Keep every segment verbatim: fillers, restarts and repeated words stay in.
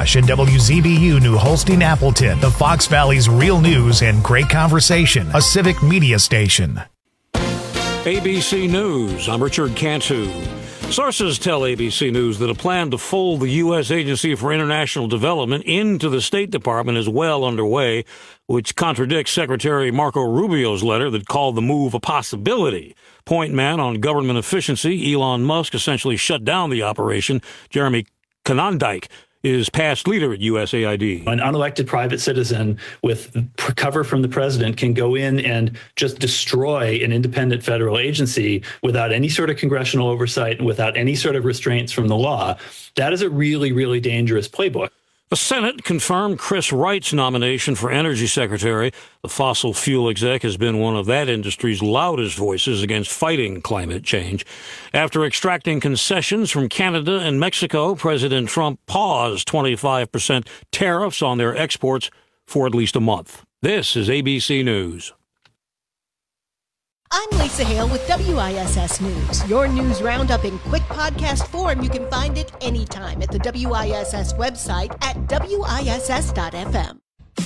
Rush and W Z B U New Holstein Appleton, the Fox Valley's real news and great conversation, a civic media station. A B C News, I'm Richard Cantu. Sources tell A B C News that a plan to fold the U S Agency for International Development into the State Department is well underway, which contradicts Secretary Marco Rubio's letter that called the move a possibility. Point man on government efficiency, Elon Musk essentially shut down the operation. Jeremy Konyndyk is past leader at U S A I D. An unelected private citizen with cover from the president can go in and just destroy an independent federal agency without any sort of congressional oversight and without any sort of restraints from the law. That is a really, really dangerous playbook. The Senate confirmed Chris Wright's nomination for Energy Secretary. The fossil fuel exec has been one of that industry's loudest voices against fighting climate change. After extracting concessions from Canada and Mexico, President Trump paused twenty-five percent tariffs on their exports for at least a month. This is A B C News. I'm Lisa Hale with W I S S News. Your news roundup in quick podcast form. You can find it anytime at the W I S S website at W I S S dot F M.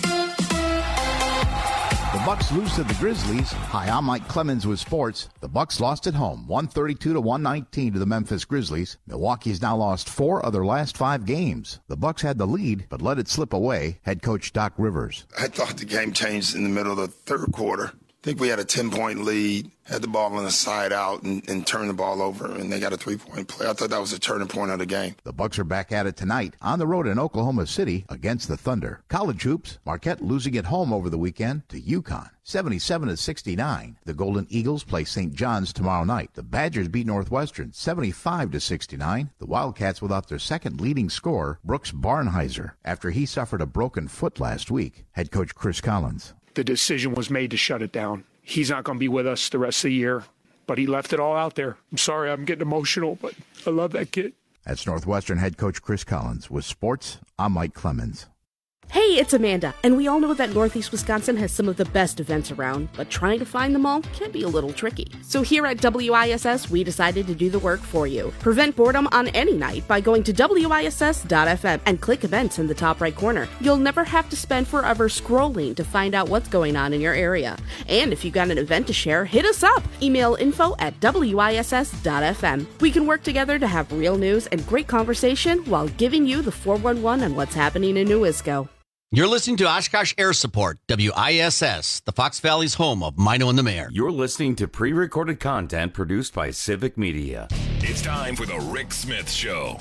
The Bucks lose to the Grizzlies. Hi, I'm Mike Clemens with sports. The Bucks lost at home, one thirty-two to one nineteen to the Memphis Grizzlies. Milwaukee's now lost four of their last five games. The Bucks had the lead, but let it slip away. Head coach Doc Rivers. I thought the game changed in the middle of the third quarter. I think we had a ten-point lead, had the ball on the side out, and, and turned the ball over, and they got a three-point play. I thought that was a turning point of the game. The Bucks are back at it tonight on the road in Oklahoma City against the Thunder. College hoops, Marquette losing at home over the weekend to UConn, seventy-seven to sixty-nine. The Golden Eagles play Saint John's tomorrow night. The Badgers beat Northwestern, seventy-five to sixty-nine. The Wildcats without their second leading scorer, Brooks Barnhizer, after he suffered a broken foot last week. Head coach Chris Collins. The decision was made to shut it down. He's not going to be with us the rest of the year, but he left it all out there. I'm sorry, I'm getting emotional, but I love that kid. That's Northwestern head coach Chris Collins. With sports, I'm Mike Clemens. Hey, it's Amanda, and we all know that Northeast Wisconsin has some of the best events around, but trying to find them all can be a little tricky. So here at W I S S, we decided to do the work for you. Prevent boredom on any night by going to W I S S dot F M and click events in the top right corner. You'll never have to spend forever scrolling to find out what's going on in your area. And if you've got an event to share, hit us up. Email info at W I S S dot F M. We can work together to have real news and great conversation while giving you the four one one on what's happening in New Isco. You're listening to Oshkosh Air Support, W I S S, the Fox Valley's home of Mino and the Mayor. You're listening to pre-recorded content produced by Civic Media. It's time for the Rick Smith Show.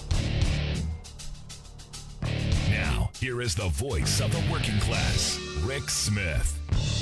Now, here is the voice of the working class, Rick Smith.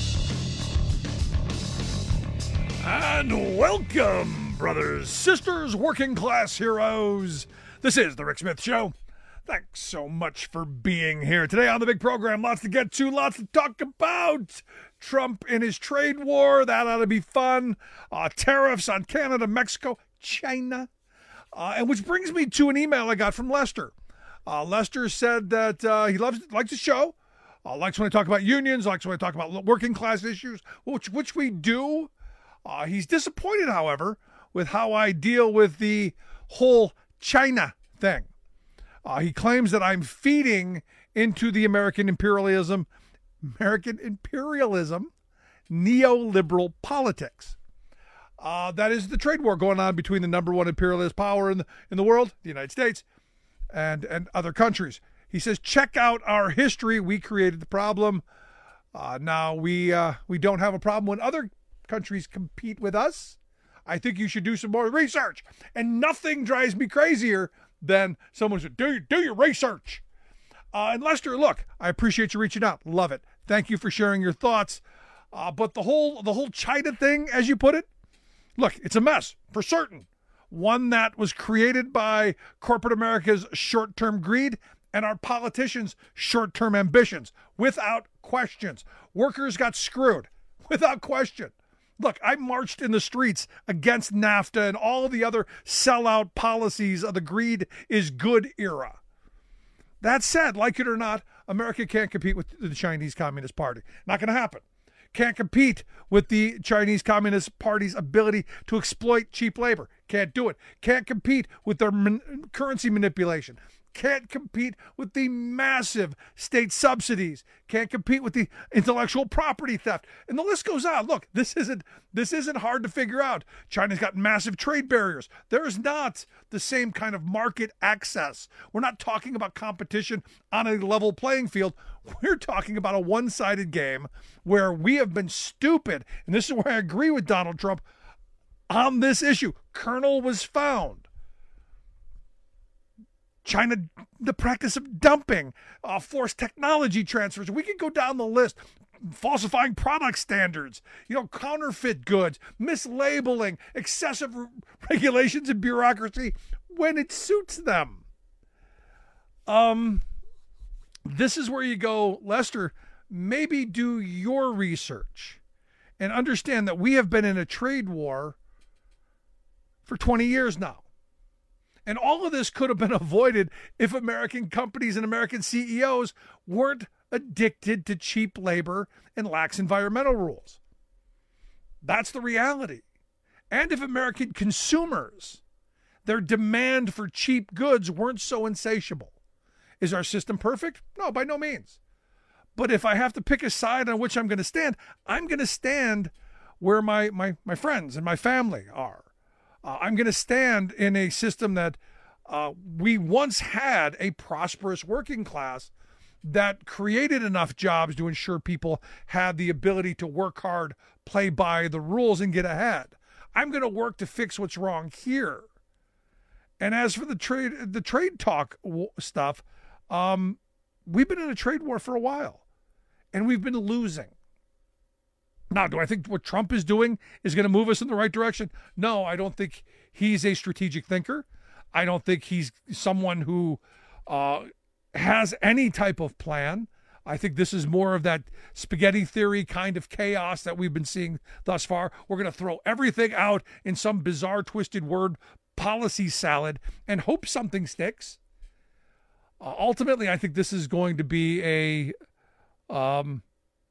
And welcome, brothers, sisters, working class heroes. This is the Rick Smith Show. Thanks so much for being here. Today on the big program, lots to get to, lots to talk about. Trump and his trade war, that ought to be fun. Uh, tariffs on Canada, Mexico, China. Uh, and which brings me to an email I got from Lester. Uh, Lester said that uh, he loves likes the show, uh, likes when I talk about unions, likes when I talk about working class issues, which, which we do. Uh, he's disappointed, however, with how I deal with the whole China thing. Uh, he claims that I'm feeding into the American imperialism, American imperialism, neoliberal politics. Uh, that is the trade war going on between the number one imperialist power in the, in the world, the United States, and, and other countries. He says, check out our history. We created the problem. Uh, now we uh, we don't have a problem when other countries compete with us. I think you should do some more research. And nothing drives me crazier than someone said, do, do your research. Uh, and Lester, look, I appreciate you reaching out. Love it. Thank you for sharing your thoughts. Uh, but the whole the whole China thing, as you put it, look, it's a mess, for certain. One that was created by corporate America's short-term greed and our politicians' short-term ambitions, without questions. Workers got screwed, without question. Look, I marched in the streets against NAFTA and all the other sellout policies of the greed is good era. That said, like it or not, America can't compete with the Chinese Communist Party. Not going to happen. Can't compete with the Chinese Communist Party's ability to exploit cheap labor. Can't do it. Can't compete with their man- currency manipulation. can't compete with the massive state subsidies, can't compete with the intellectual property theft, and the list goes on. Look, this isn't this isn't hard to figure out. China's got massive trade barriers. There is not the same kind of market access. We're not talking about competition on a level playing field. We're talking about a one-sided game where we have been stupid, and this is where I agree with Donald Trump on this issue. Kernel was found. China, the practice of dumping, uh, forced technology transfers. We could go down the list. Falsifying product standards, you know, counterfeit goods, mislabeling, excessive re- regulations and bureaucracy when it suits them. Um, this is where you go, Lester, maybe do your research and understand that we have been in a trade war for twenty years now. And all of this could have been avoided if American companies and American C E Os weren't addicted to cheap labor and lax environmental rules. That's the reality. And if American consumers, their demand for cheap goods weren't so insatiable. Is our system perfect? No, by no means. But if I have to pick a side on which I'm going to stand, I'm going to stand where my, my, my friends and my family are. Uh, I'm going to stand in a system that uh, we once had a prosperous working class that created enough jobs to ensure people had the ability to work hard, play by the rules, and get ahead. I'm going to work to fix what's wrong here. And as for the trade, the trade talk stuff, um, we've been in a trade war for a while, and we've been losing. Now, do I think what Trump is doing is going to move us in the right direction? No, I don't think he's a strategic thinker. I don't think he's someone who uh, has any type of plan. I think this is more of that spaghetti theory kind of chaos that we've been seeing thus far. We're going to throw everything out in some bizarre twisted word policy salad and hope something sticks. Uh, ultimately, I think this is going to be a... Um,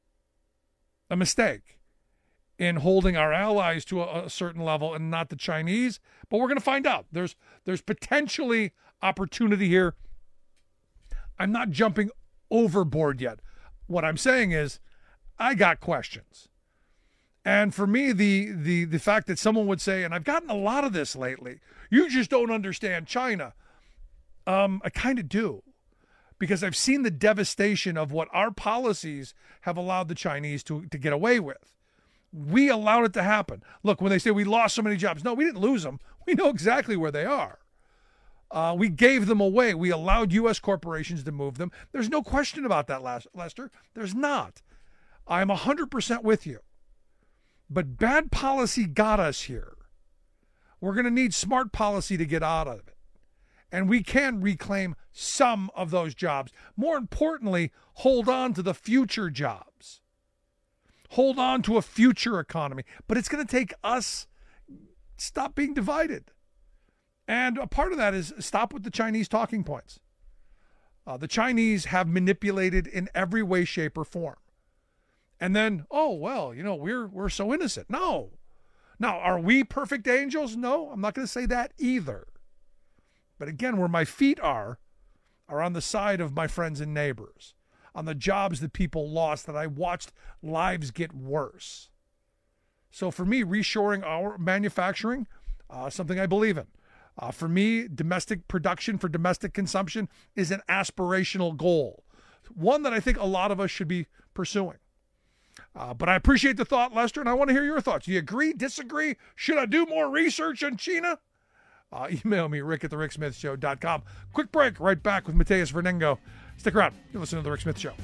a mistake in holding our allies to a, a certain level and not the Chinese, but we're going to find out. There's there's potentially opportunity here. I'm not jumping overboard yet. What I'm saying is I got questions. And for me, the the the fact that someone would say, and I've gotten a lot of this lately, you just don't understand China. Um, I kind of do. Because I've seen the devastation of what our policies have allowed the Chinese to, to get away with. We allowed it to happen. Look, when they say we lost so many jobs, no, we didn't lose them. We know exactly where they are. Uh, we gave them away. We allowed U S corporations to move them. There's no question about that, Lester. There's not. I'm one hundred percent with you. But bad policy got us here. We're going to need smart policy to get out of it. And we can reclaim some of those jobs. More importantly, hold on to the future jobs. Hold on to a future economy. But it's going to take us stop being divided. And a part of that is stop with the Chinese talking points. Uh, the Chinese have manipulated in every way, shape, or form. And then, oh, well, you know, we're we're so innocent. No. Now, are we perfect angels? No, I'm not going to say that either. But again, where my feet are, are on the side of my friends and neighbors, on the jobs that people lost, that I watched lives get worse. So for me, reshoring our manufacturing, uh, something I believe in. Uh, for me, domestic production for domestic consumption is an aspirational goal, one that I think a lot of us should be pursuing. Uh, but I appreciate the thought, Lester, and I want to hear your thoughts. Do you agree, disagree? Should I do more research on China? Uh, email me, rick at the rick smith show dot com. Quick break, right back with Mateus Vernengo. Stick around. You're listening to The Rick Smith Show.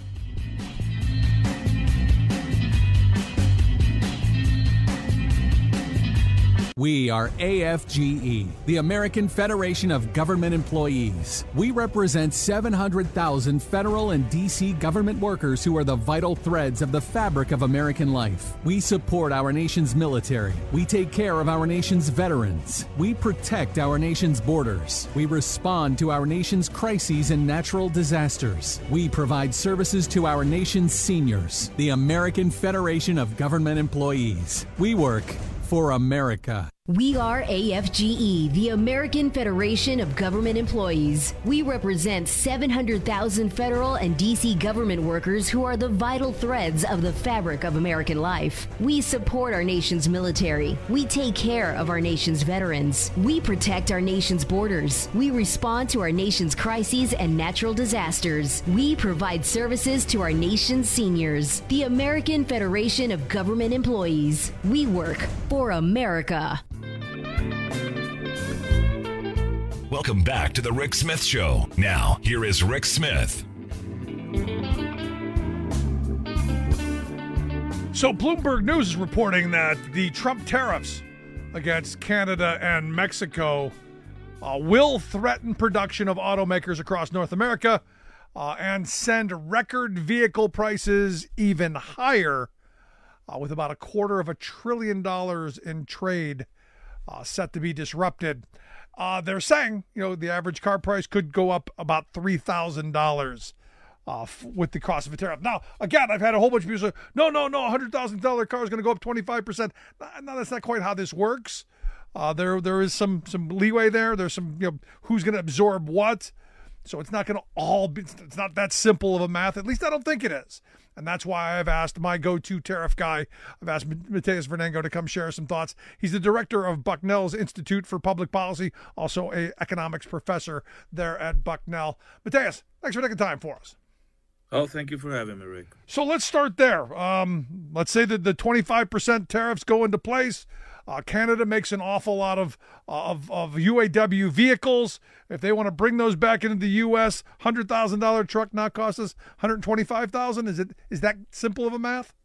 We are A F G E, the American Federation of Government Employees. We represent seven hundred thousand federal and D C government workers who are the vital threads of the fabric of American life. We support our nation's military. We take care of our nation's veterans. We protect our nation's borders. We respond to our nation's crises and natural disasters. We provide services to our nation's seniors. The American Federation of Government Employees. We work for America. We are A F G E, the American Federation of Government Employees. We represent seven hundred thousand federal and D C government workers who are the vital threads of the fabric of American life. We support our nation's military. We take care of our nation's veterans. We protect our nation's borders. We respond to our nation's crises and natural disasters. We provide services to our nation's seniors. The American Federation of Government Employees. We work for America. Welcome back to the Rick Smith Show. Now, here is Rick Smith. So Bloomberg News is reporting that the Trump tariffs against Canada and Mexico uh, will threaten production of automakers across North America uh, and send record vehicle prices even higher, uh, with about a quarter of a trillion dollars in trade uh, set to be disrupted. Uh, they're saying, you know, the average car price could go up about three thousand dollars uh, f- with the cost of a tariff. Now, again, I've had a whole bunch of people say, no, no, no, a one hundred thousand dollars car is going to go up twenty-five percent. No, that's not quite how this works. Uh, there, there is some some leeway there. There's some, you know, who's going to absorb what. So it's not going to all be, it's not that simple of a math. At least I don't think it is. And that's why I've asked my go-to tariff guy, I've asked Mateus Vernengo to come share some thoughts. He's the director of Bucknell's Institute for Public Policy, also an economics professor there at Bucknell. Mateus, thanks for taking time for us. Oh, thank you for having me, Rick. So let's start there. Um, let's say that the twenty-five percent tariffs go into place. Uh, Canada makes an awful lot of, of of U A W vehicles. If they want to bring those back into the U S, one hundred thousand dollars truck now costs us one hundred twenty-five thousand dollars. Is it is that simple of a math?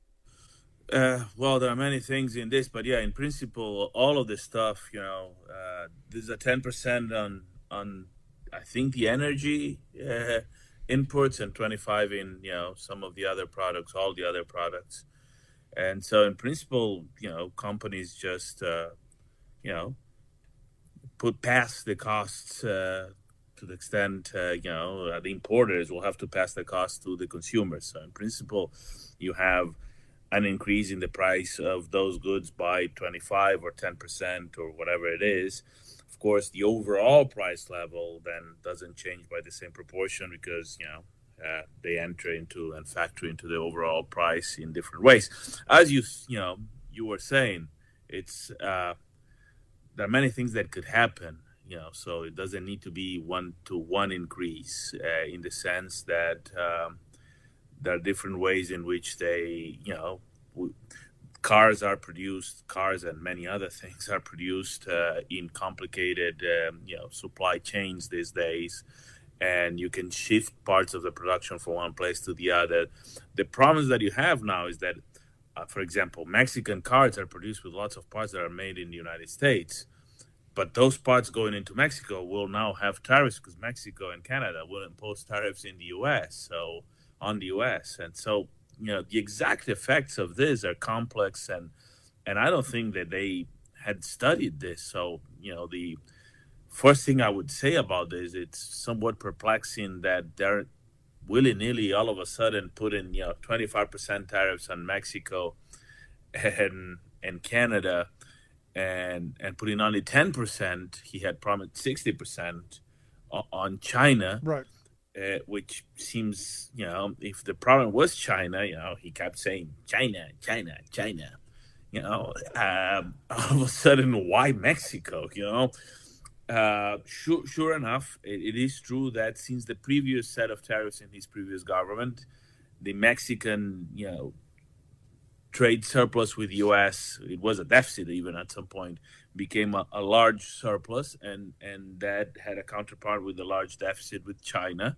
Uh, well, there are many things in this, but yeah, in principle, all of this stuff, you know, uh, there's a ten percent on, on I think, the energy uh, inputs and twenty-five in, you know, some of the other products, all the other products. And so in principle, you know, companies just, uh, you know, put past the costs uh, to the extent, uh, you know, uh, the importers will have to pass the cost to the consumers. So in principle, you have an increase in the price of those goods by twenty-five or ten percent or whatever it is. Of course, the overall price level then doesn't change by the same proportion because, you know, Uh, they enter into and factor into the overall price in different ways. As you you know you were saying, it's uh, there are many things that could happen. You know, so it doesn't need to be one to one increase uh, in the sense that um, there are different ways in which they you know w- cars are produced, cars and many other things are produced uh, in complicated um, you know supply chains these days. And you can shift parts of the production from one place to the other. The problems that you have now is that, uh, for example, Mexican cars are produced with lots of parts that are made in the United States. But those parts going into Mexico will now have tariffs because Mexico and Canada will impose tariffs in the U S, so on the U S. And so, you know, the exact effects of this are complex, and and I don't think that they had studied this. So, you know, the first thing I would say about this, it's somewhat perplexing that they're willy-nilly all of a sudden putting, you know, twenty-five percent tariffs on Mexico and and Canada and and putting only ten percent. He had promised sixty percent on China. Right. Uh, which seems, you know, if the problem was China, you know, he kept saying China, China, China. You know, um, all of a sudden, why Mexico, you know? Uh, sure, sure enough, it, it is true that since the previous set of tariffs in his previous government, the Mexican, you know, trade surplus with the U S, it was a deficit even at some point, became a, a large surplus, and, and that had a counterpart with a large deficit with China.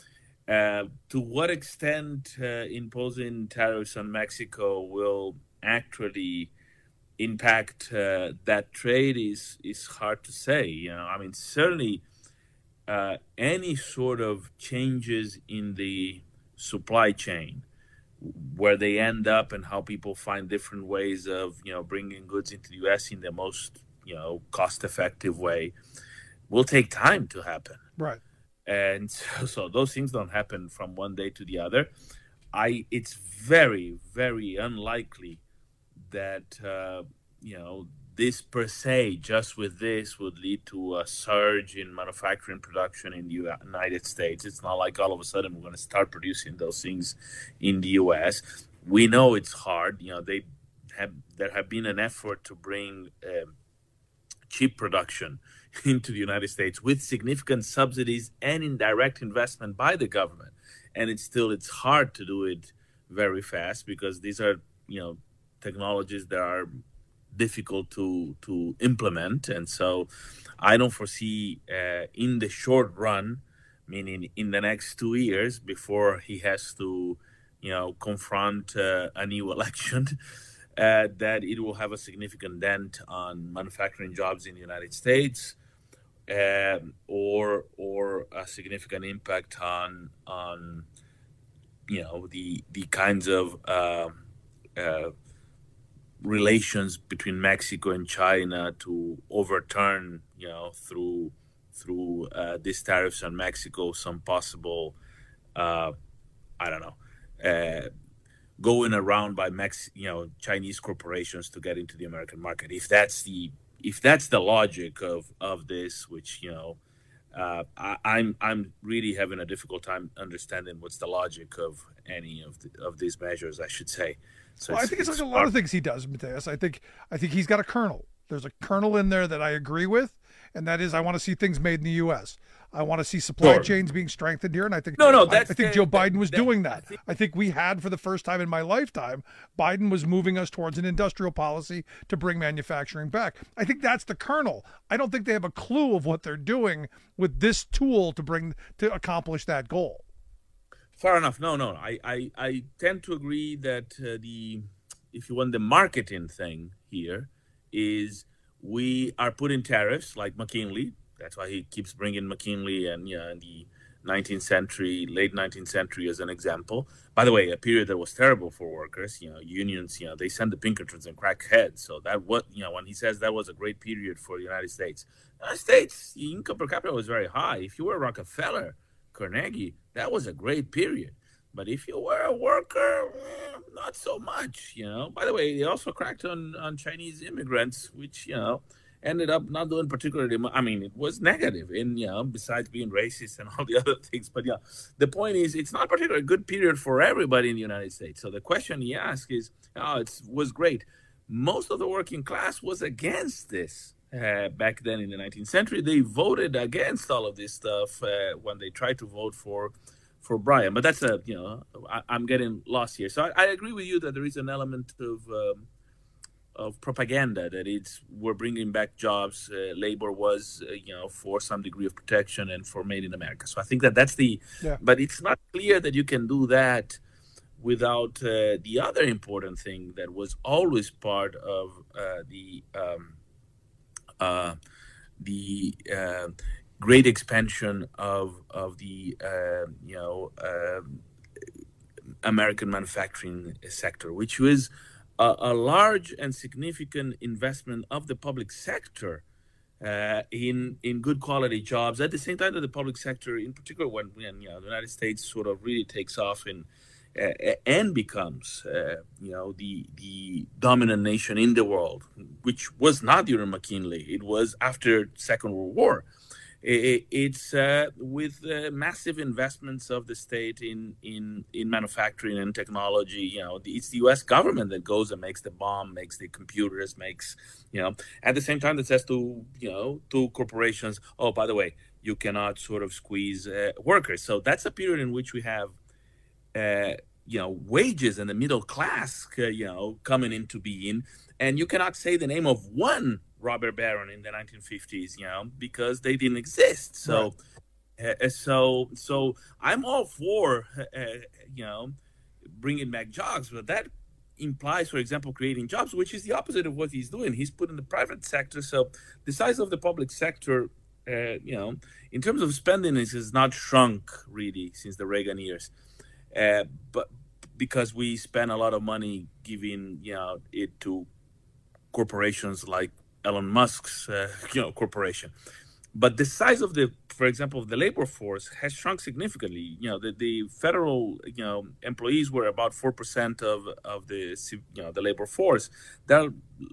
Uh, to what extent uh, imposing tariffs on Mexico will actually impact uh, that trade is is hard to say. You know, I mean, certainly uh, any sort of changes in the supply chain, where they end up and how people find different ways of, you know, bringing goods into the U S in the most, you know, cost-effective way, will take time to happen. Right. And so, so those things don't happen from one day to the other. I it's very, very unlikely that, uh, you know, this per se, just with this, would lead to a surge in manufacturing production in the United States. It's not like all of a sudden we're going to start producing those things in the U S. We know it's hard. You know, they have there have been an effort to bring uh, chip production into the United States with significant subsidies and indirect investment by the government, and it's still it's hard to do it very fast because these are you know technologies that are difficult to to implement. And so I don't foresee uh, in the short run, meaning in the next two years before he has to you know confront uh, a new election, uh, that it will have a significant dent on manufacturing jobs in the United States, um, or or a significant impact on on you know the the kinds of uh, uh, relations between Mexico and China to overturn, you know, through through uh, these tariffs on Mexico, some possible, uh, I don't know, uh, going around by Mex, you know, Chinese corporations to get into the American market. If that's the if that's the logic of of this, which you know, uh, I, I'm I'm really having a difficult time understanding what's the logic of any of the, of these measures, I should say. So well, I think it's, it's like a lot of things he does, Mateus. I think I think he's got a kernel. There's a kernel in there that I agree with, and that is I want to see things made in the U S. I want to see supply sure. chains being strengthened here, and I think no, no, that's, I, I think the, Joe Biden was that, doing that. I think, I think we had, for the first time in my lifetime, Biden was moving us towards an industrial policy to bring manufacturing back. I think that's the kernel. I don't think they have a clue of what they're doing with this tool to bring to accomplish that goal. Fair enough. No, no, I, I, I tend to agree that uh, the, if you want, the marketing thing here is we are putting tariffs like McKinley. That's why he keeps bringing McKinley and you know, in the nineteenth century, late nineteenth century as an example. By the way, a period that was terrible for workers. You know, unions. You know, they sent the Pinkertons and crack heads. So that what you know when he says that was a great period for the United States. The United States, the income per capita was very high. If you were Rockefeller, Carnegie, that was a great period. But if you were a worker, eh, not so much, you know. By the way, they also cracked on, on Chinese immigrants, which, you know, ended up not doing particularly much. I mean, it was negative, in, you know, besides being racist and all the other things. But, yeah, the point is it's not particularly a good period for everybody in the United States. So the question he asked is, oh, it was great. Most of the working class was against this. Uh, back then in the nineteenth century, they voted against all of this stuff uh, when they tried to vote for for Bryan. But that's a, you know, I, I'm getting lost here. So I, I agree with you that there is an element of um, of propaganda that it's we're bringing back jobs. Uh, labor was, uh, you know, for some degree of protection and for made in America. So I think that that's the, yeah. But it's not clear that you can do that without uh, the other important thing that was always part of uh, the um, uh, the uh, great expansion of of the uh, you know uh, American manufacturing sector, which was a, a large and significant investment of the public sector uh, in in good quality jobs. At the same time that the public sector, in particular, when, when you know the United States sort of really takes off in uh, and becomes uh, you know the the dominant nation in the world, which was not during McKinley, it was after Second World War. It's uh, with uh, massive investments of the state in, in, in manufacturing and technology. You know, it's the U S government that goes and makes the bomb, makes the computers, makes, you know, at the same time that says to, you know, to corporations, oh, by the way, you cannot sort of squeeze uh, workers. So that's a period in which we have, uh, you know, wages and the middle class, uh, you know, coming into being. And you cannot say the name of one robber baron in the nineteen fifties, you know, because they didn't exist. So, right. uh, so, so I'm all for, uh, you know, bringing back jobs, but that implies, for example, creating jobs, which is the opposite of what he's doing. He's put in the private sector. So the size of the public sector, uh, you know, in terms of spending, it has not shrunk really since the Reagan years, uh, but because we spend a lot of money giving, you know, it to corporations like Elon Musk's, uh, you know, corporation. But the size of the, for example, of the labor force has shrunk significantly. You know, the, the federal, you know, employees were about four percent of, of the, you know, the labor force. They're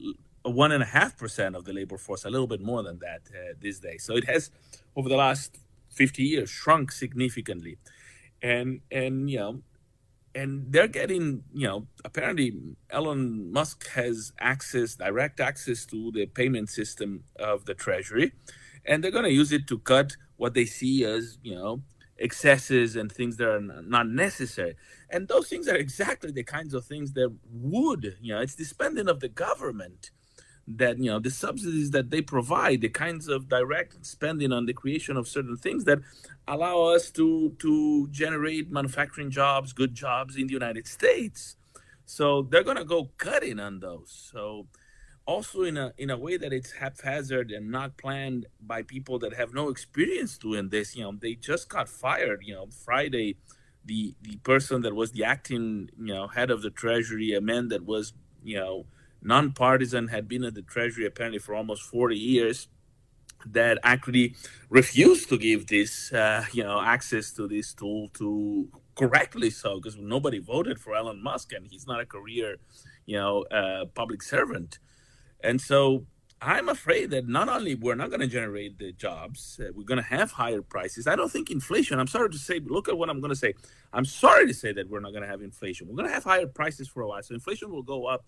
one and a half percent of the labor force, a little bit more than that uh, these days. So it has, over the last fifty years, shrunk significantly, and and you know, and they're getting, you know, apparently Elon Musk has access, direct access to the payment system of the Treasury, and they're going to use it to cut what they see as, you know, excesses and things that are not necessary. And those things are exactly the kinds of things that would, you know, it's the spending of the government that, you know, the subsidies that they provide, the kinds of direct spending on the creation of certain things that allow us to to generate manufacturing jobs, good jobs in the United States. So they're going to go cutting on those. So also in a in a way that it's haphazard and not planned by people that have no experience doing this. You know, they just got fired. You know, Friday, the the person that was the acting, you know, head of the Treasury, a man that was, you know, nonpartisan, had been at the Treasury apparently for almost forty years, that actually refused to give this, uh, you know, access to this tool, to correctly so, because nobody voted for Elon Musk and he's not a career, you know, uh, public servant. And so I'm afraid that not only we're not going to generate the jobs, uh, we're going to have higher prices. I don't think inflation, I'm sorry to say, look at what I'm going to say. I'm sorry to say that we're not going to have inflation. We're going to have higher prices for a while. So inflation will go up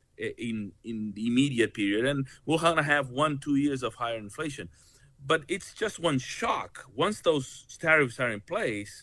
in in the immediate period, and we'll have one, two years of higher inflation. But it's just one shock. Once those tariffs are in place,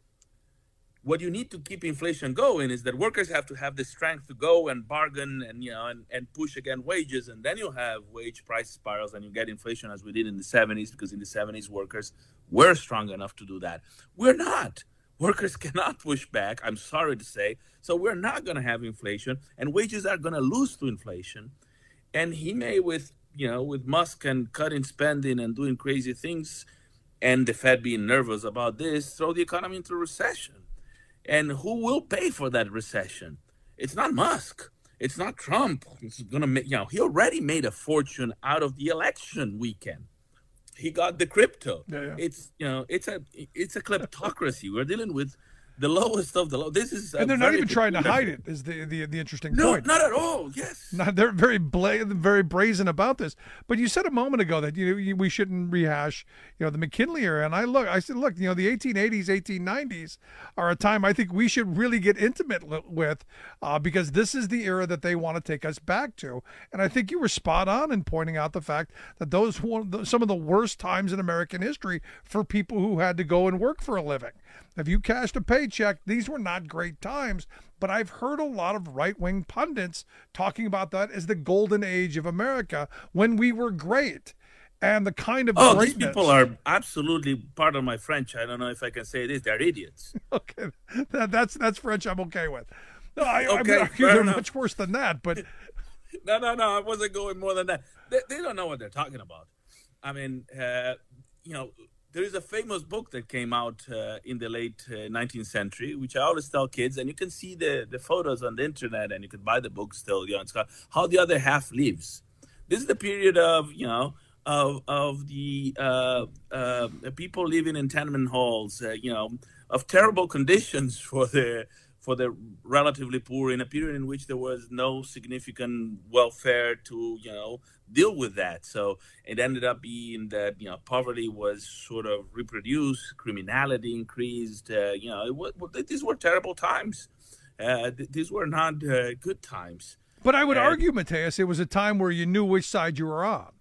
what you need to keep inflation going is that workers have to have the strength to go and bargain and, you know, and, and push against wages, and then you have wage price spirals and you get inflation as we did in the seventies, because in the seventies workers were strong enough to do that. We're not. Workers cannot push back, I'm sorry to say. So we're not going to have inflation, and wages are going to lose to inflation. And he may, with, you know, with Musk and cutting spending and doing crazy things, and the Fed being nervous about this, throw the economy into recession. And who will pay for that recession? It's not Musk. It's not Trump. It's going to make, you know, he already made a fortune out of the election weekend. He got the crypto. Yeah, yeah. It's, you know, it's a it's a kleptocracy. We're dealing with the lowest of the low. This is, and they're not even trying to hide it. Is the the, the interesting no, point? No, not at all. Yes, not, they're very bla- very brazen about this. But you said a moment ago that you, you we shouldn't rehash, you know, the McKinley era. And I look, I said, look, you know, the eighteen eighties, eighteen nineties are a time I think we should really get intimate with, uh, because this is the era that they want to take us back to. And I think you were spot on in pointing out the fact that those were some of the worst times in American history for people who had to go and work for a living. If you cashed a paycheck, these were not great times, but I've heard a lot of right-wing pundits talking about that as the golden age of America, when we were great. And the kind of oh, greatness... these people are absolutely, pardon my French, I don't know if I can say this, they're idiots. Okay, that, that's that's French I'm okay with. No, I, okay, I mean, argue they're enough. Much worse than that, but... no, no, no, I wasn't going more than that. They, they don't know what they're talking about. I mean, uh, you know... There is a famous book that came out uh, in the late uh, nineteenth century, which I always tell kids, and you can see the, the photos on the internet, and you can buy the book still. You know, it's called How the Other Half Lives. This is the period of, you know, of of the uh, uh, people living in tenement halls, uh, you know, of terrible conditions for the for the relatively poor, in a period in which there was no significant welfare to, you know, deal with that. So it ended up being that, you know, poverty was sort of reproduced, criminality increased. Uh, you know, it was, these were terrible times. Uh, th- these were not uh, good times. But I would and, argue, Mateus, it was a time where you knew which side you were on.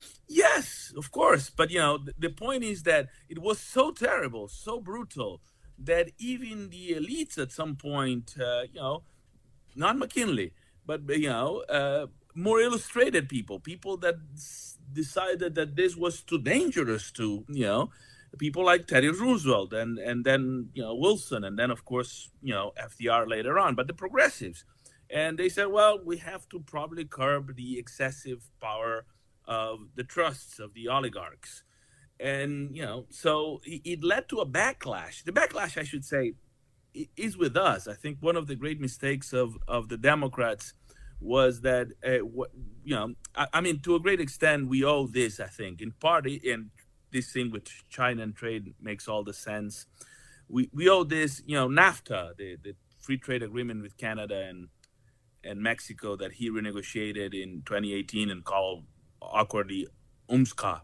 Yes, of course. But, you know, th- the point is that it was so terrible, so brutal, that even the elites at some point, uh, you know, not McKinley, but, you know, uh, more illustrated people, people that s- decided that this was too dangerous to, you know, people like Teddy Roosevelt and, and then, you know, Wilson, and then, of course, you know, F D R later on, but the progressives. And they said, well, we have to probably curb the excessive power of the trusts, of the oligarchs. And, you know, so it led to a backlash. The backlash, I should say, is with us. I think one of the great mistakes of, of the Democrats was that, uh, what, you know, I, I mean, to a great extent, we owe this, I think, in part, and this thing with China and trade makes all the sense. We we owe this, you know, NAFTA, the, the free trade agreement with Canada and and Mexico that he renegotiated in twenty eighteen and called awkwardly UMSCA,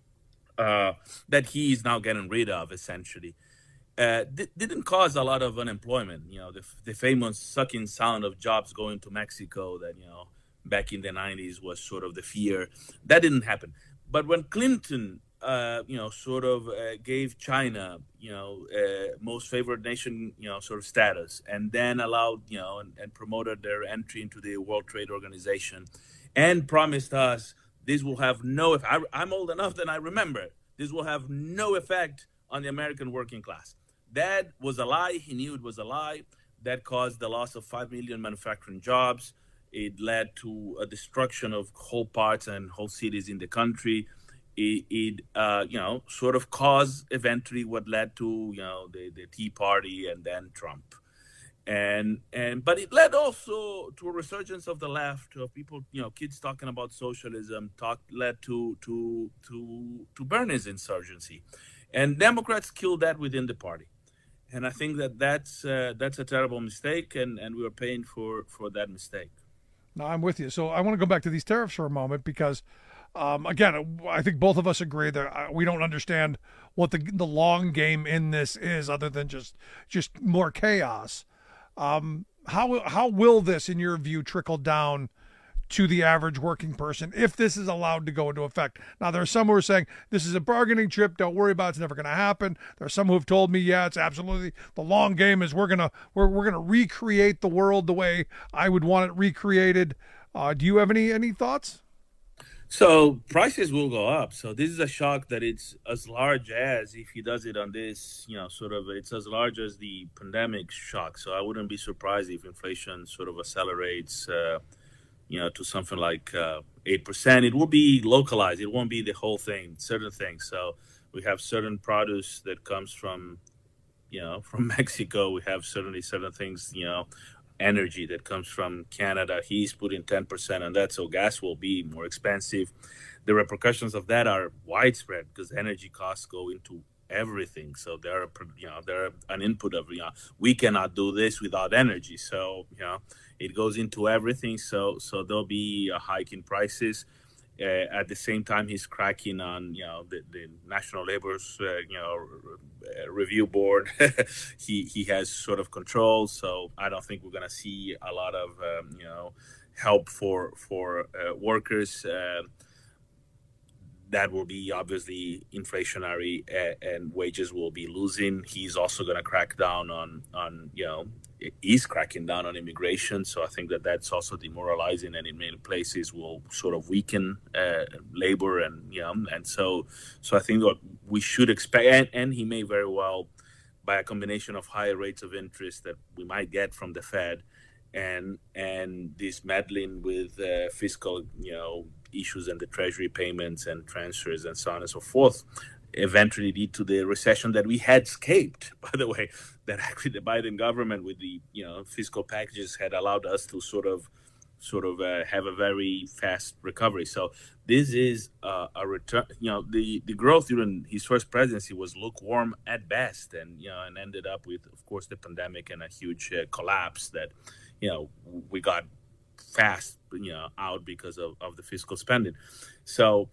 uh, that he is now getting rid of, essentially. Uh, th- didn't cause a lot of unemployment. You know, the, the famous sucking sound of jobs going to Mexico that, you know, back in the nineties was sort of the fear. That didn't happen. But when Clinton, uh, you know, sort of uh, gave China, you know, uh, most favored nation, you know, sort of status, and then allowed, you know, and, and promoted their entry into the World Trade Organization and promised us this will have no, if I, I'm old enough that I remember, this will have no effect on the American working class. That was a lie. He knew it was a lie. That caused the loss of five million manufacturing jobs. It led to a destruction of whole parts and whole cities in the country. It, it uh, you know, sort of caused eventually what led to, you know, the, the Tea Party and then Trump. And, and, but it led also to a resurgence of the left, of people, you know, kids talking about socialism, talk, led to, to, to, to Bernie's insurgency. And Democrats killed that within the party. And I think that that's uh, that's a terrible mistake, and, and we are paying for, for that mistake. No, I'm with you. So I want to go back to these tariffs for a moment because, um, again, I think both of us agree that we don't understand what the the long game in this is, other than just just more chaos. Um, how how will this, in your view, trickle down to the average working person if this is allowed to go into effect? Now, there are some who are saying this is a bargaining chip. Don't worry about it. It's never going to happen. There are some who have told me, yeah, it's absolutely the long game is we're gonna we're we're gonna recreate the world the way I would want it recreated. Uh, do you have any any thoughts? So prices will go up. So this is a shock that it's as large as, if he does it on this, you know, sort of, it's as large as the pandemic shock. So I wouldn't be surprised if inflation sort of accelerates. Uh, you know, to something like uh, eight percent. It will be localized. It won't be the whole thing, certain things. So we have certain produce that comes from, you know, from Mexico. We have certainly certain things, you know, energy that comes from Canada. He's putting ten percent on that, so gas will be more expensive. The repercussions of that are widespread because energy costs go into everything. So they're, you know, they're an input of, you know, we cannot do this without energy. So, you know, it goes into everything. So, so there'll be a hike in prices. Uh, at the same time, he's cracking on, you know, the, the National Labor's, uh, you know, Review Board. he he has sort of control. So I don't think we're going to see a lot of, um, you know, help for for uh, workers. Uh, That will be obviously inflationary, uh, and wages will be losing. He's also going to crack down on, on, you know, he's cracking down on immigration. So I think that that's also demoralizing, and in many places will sort of weaken uh, labor, and, you know, and so so I think what we should expect, and, and he may very well, by a combination of higher rates of interest that we might get from the Fed, and and this meddling with uh, fiscal, you know, issues and the treasury payments and transfers and so on and so forth, eventually lead to the recession that we had escaped, by the way, that actually the Biden government with the, you know, fiscal packages had allowed us to sort of sort of uh, have a very fast recovery. So this is uh, a return, you know, the, the growth during his first presidency was lukewarm at best, and, you know, and ended up with, of course, the pandemic and a huge uh, collapse that, you know, we got fast, you know, out because of, of the fiscal spending. So,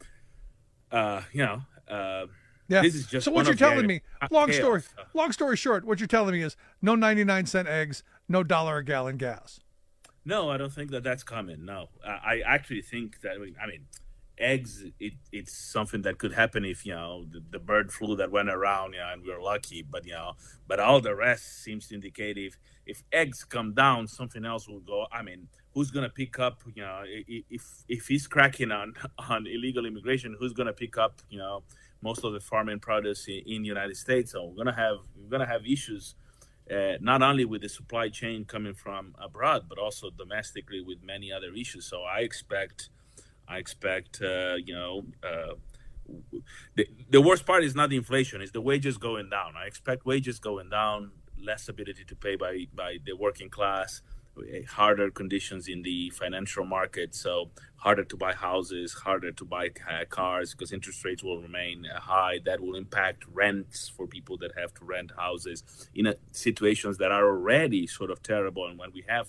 uh, you know, uh, yeah. This is just so what you're telling me, long chaos. story, long story short, what you're telling me is no ninety-nine cent eggs, no dollar a gallon gas. No, I don't think that that's coming. No, I, I actually think that, I mean, eggs, it, it's something that could happen if, you know, the, the bird flu that went around, you know, and we were lucky, but, you know, but all the rest seems to indicate if, if eggs come down, something else will go. I mean, who's going to pick up, you know, if, if he's cracking on, on illegal immigration, who's going to pick up, you know, most of the farming produce in, in the United States? So we're going to have, we're going to have issues, uh, not only with the supply chain coming from abroad, but also domestically with many other issues. So I expect, I expect, uh, you know, uh, the, the worst part is not the inflation, it's the wages going down. I expect wages going down, less ability to pay by, by the working class, harder conditions in the financial market, so harder to buy houses, harder to buy cars because interest rates will remain high. That will impact rents for people that have to rent houses in a, situations that are already sort of terrible. And when we have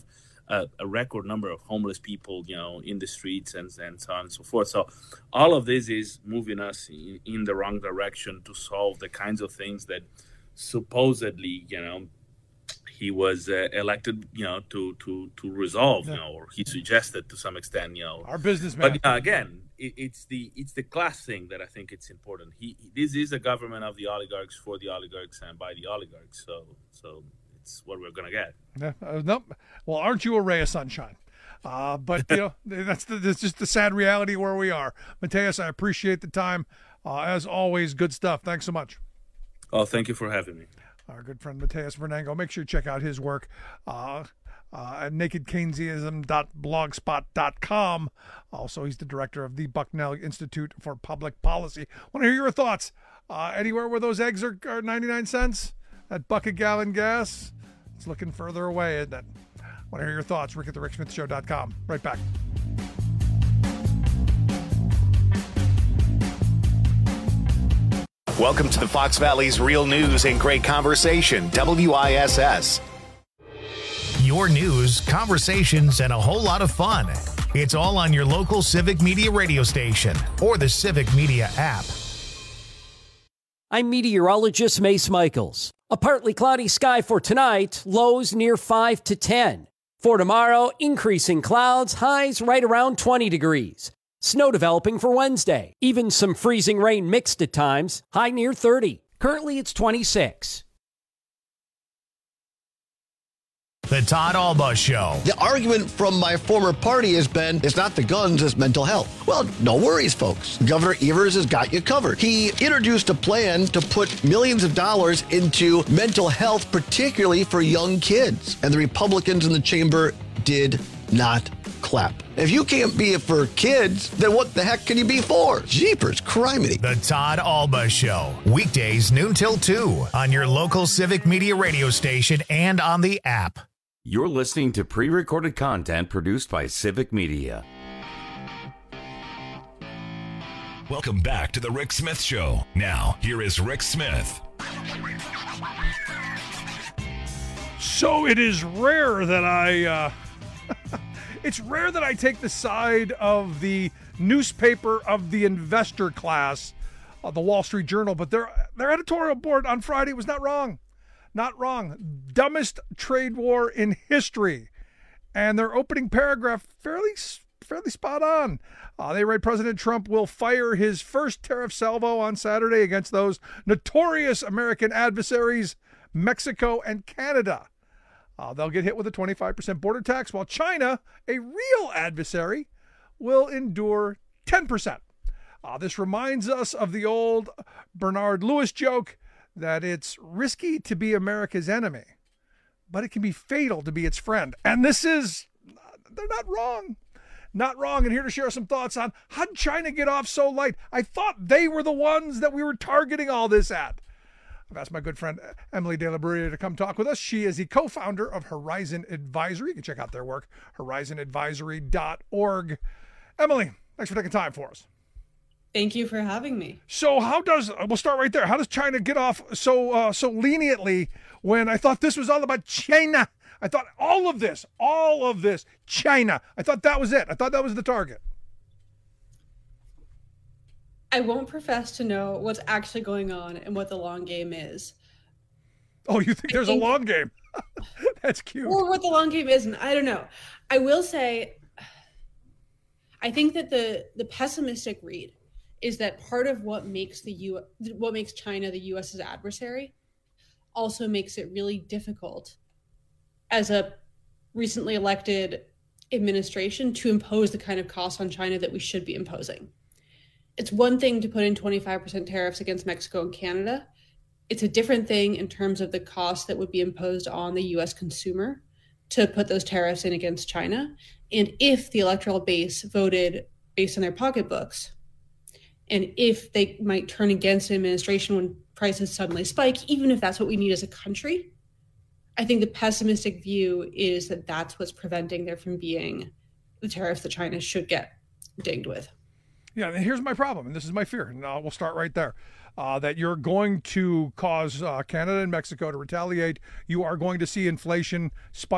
a, a record number of homeless people, you know, in the streets and, and so on and so forth. So all of this is moving us in, in the wrong direction to solve the kinds of things that supposedly, you know, he was uh, elected, you know, to to to resolve, yeah. you know, or he suggested to some extent, you know. Our businessman. But uh, again, it, it's the it's the class thing that I think it's important. He this is a government of the oligarchs for the oligarchs and by the oligarchs. So so it's what we're gonna get. Yeah. Uh, no. Well, aren't you a ray of sunshine? Uh, but you know that's the, that's just the sad reality where we are. Mateus, I appreciate the time. Uh, as always, good stuff. Thanks so much. Oh, thank you for having me. Our good friend Mateus Vernango. Make sure you check out his work uh, uh, at naked keynesianism dot blogspot dot com. Also, he's the director of the Bucknell Institute for Public Policy. Want to hear your thoughts? Uh, anywhere where those eggs are, are ninety-nine cents? That buck a gallon gas? It's looking further away, isn't it? Want to hear your thoughts? Rick at the rick smith show dot com. Right back. Welcome to the Fox Valley's Real News and Great Conversation, W I S S. Your news, conversations, and a whole lot of fun. It's all on your local Civic Media radio station or the Civic Media app. I'm meteorologist Mace Michaels. A partly cloudy sky for tonight, lows near five to ten. For tomorrow, increasing clouds, highs right around twenty degrees. Snow developing for Wednesday. Even some freezing rain mixed at times. High near thirty. Currently, it's twenty-six. The Todd Alba Show. The argument from my former party has been, it's not the guns, it's mental health. Well, no worries, folks. Governor Evers has got you covered. He introduced a plan to put millions of dollars into mental health, particularly for young kids. And the Republicans in the chamber did not clap. If you can't be it for kids, then what the heck can you be for? Jeepers, criminy. The Todd Alba Show. Weekdays noon till two on your local Civic Media radio station and on the app. You're listening to pre-recorded content produced by Civic Media. Welcome back to the Rick Smith Show. Now, here is Rick Smith. So it is rare that I... Uh... It's rare that I take the side of the newspaper of the investor class, uh, the Wall Street Journal, but their their editorial board on Friday was not wrong. Not wrong. Dumbest trade war in history. And their opening paragraph, fairly fairly spot on. Uh, they write, President Trump will fire his first tariff salvo on Saturday against those notorious American adversaries, Mexico and Canada. Uh, they'll get hit with a twenty-five percent border tax, while China, a real adversary, will endure ten percent. Uh, this reminds us of the old Bernard Lewis joke that it's risky to be America's enemy, but it can be fatal to be its friend. And this is, they're not wrong. Not wrong. And here to share some thoughts on how did China get off so light? I thought they were the ones that we were targeting all this at. I've asked my good friend Emily De La Brea to come talk with us. She is the co-founder of Horizon Advisory. You can check out their work, horizon advisory dot org. Emily, thanks for taking time for us. Thank you for having me. So how does, we'll start right there. How does China get off so uh, so leniently when I thought this was all about China? I thought all of this, all of this, China. I thought that was it. I thought that was the target. I won't profess to know what's actually going on and what the long game is. Oh, you think there's think, a long game? That's cute. Or what the long game isn't. I don't know. I will say, I think that the the pessimistic read is that part of what makes the U what makes China the U.S.'s adversary also makes it really difficult as a recently elected administration to impose the kind of costs on China that we should be imposing. It's one thing to put in twenty-five percent tariffs against Mexico and Canada. It's a different thing in terms of the cost that would be imposed on the U S consumer to put those tariffs in against China. And if the electoral base voted based on their pocketbooks, and if they might turn against an administration when prices suddenly spike, even if that's what we need as a country, I think the pessimistic view is that that's what's preventing there from being the tariffs that China should get dinged with. Yeah, and here's my problem, and this is my fear, and uh, we'll start right there, uh, that you're going to cause uh, Canada and Mexico to retaliate. You are going to see inflation spike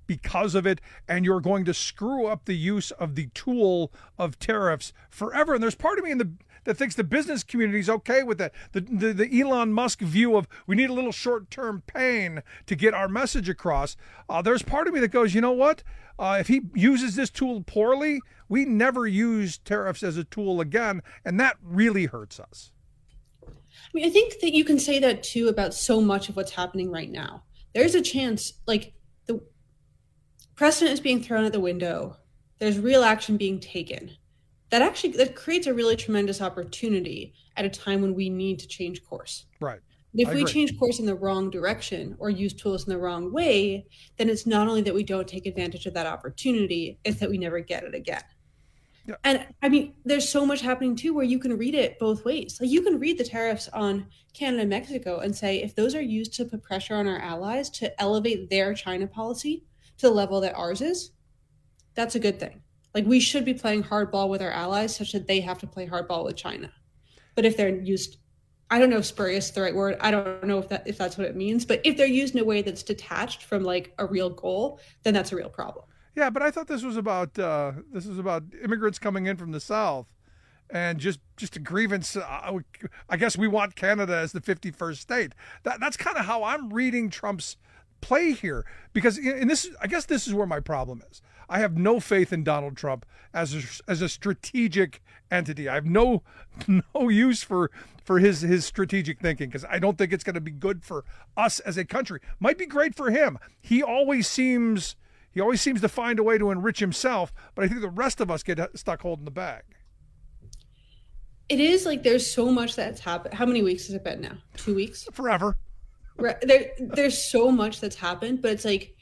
because of it, and you're going to screw up the use of the tool of tariffs forever. And there's part of me in the that thinks the business community is okay with that. The, the the Elon Musk view of we need a little short-term pain to get our message across. Uh, there's part of me that goes, you know what? Uh, if he uses this tool poorly, we never use tariffs as a tool again, and that really hurts us. I mean, I think that you can say that too about so much of what's happening right now. There's a chance, like, the precedent is being thrown out the window. There's real action being taken. That actually that creates a really tremendous opportunity at a time when we need to change course. Right. If I we agree. change course in the wrong direction or use tools in the wrong way, then it's not only that we don't take advantage of that opportunity, it's that we never get it again. Yeah. And I mean, there's so much happening too where you can read it both ways. Like you can read the tariffs on Canada and Mexico and say, if those are used to put pressure on our allies to elevate their China policy to the level that ours is, that's a good thing. Like we should be playing hardball with our allies such that they have to play hardball with China. But if they're used, I don't know if spurious is the right word. I don't know if that if that's what it means. But if they're used in a way that's detached from like a real goal, then that's a real problem. Yeah, but I thought this was about uh, this was about immigrants coming in from the South, and just just a grievance. Uh, I guess we want Canada as the fifty-first state. That that's kind of how I'm reading Trump's play here, because in this, I guess this is where my problem is. I have no faith in Donald Trump as a, as a strategic entity. I have no no use for for his his strategic thinking, because I don't think it's going to be good for us as a country. Might be great for him. He always seems he always seems to find a way to enrich himself, but I think the rest of us get stuck holding the bag. It is like there's so much that's happened. How many weeks has it been now? Two weeks? Forever. Right. There, there's so much that's happened, but it's like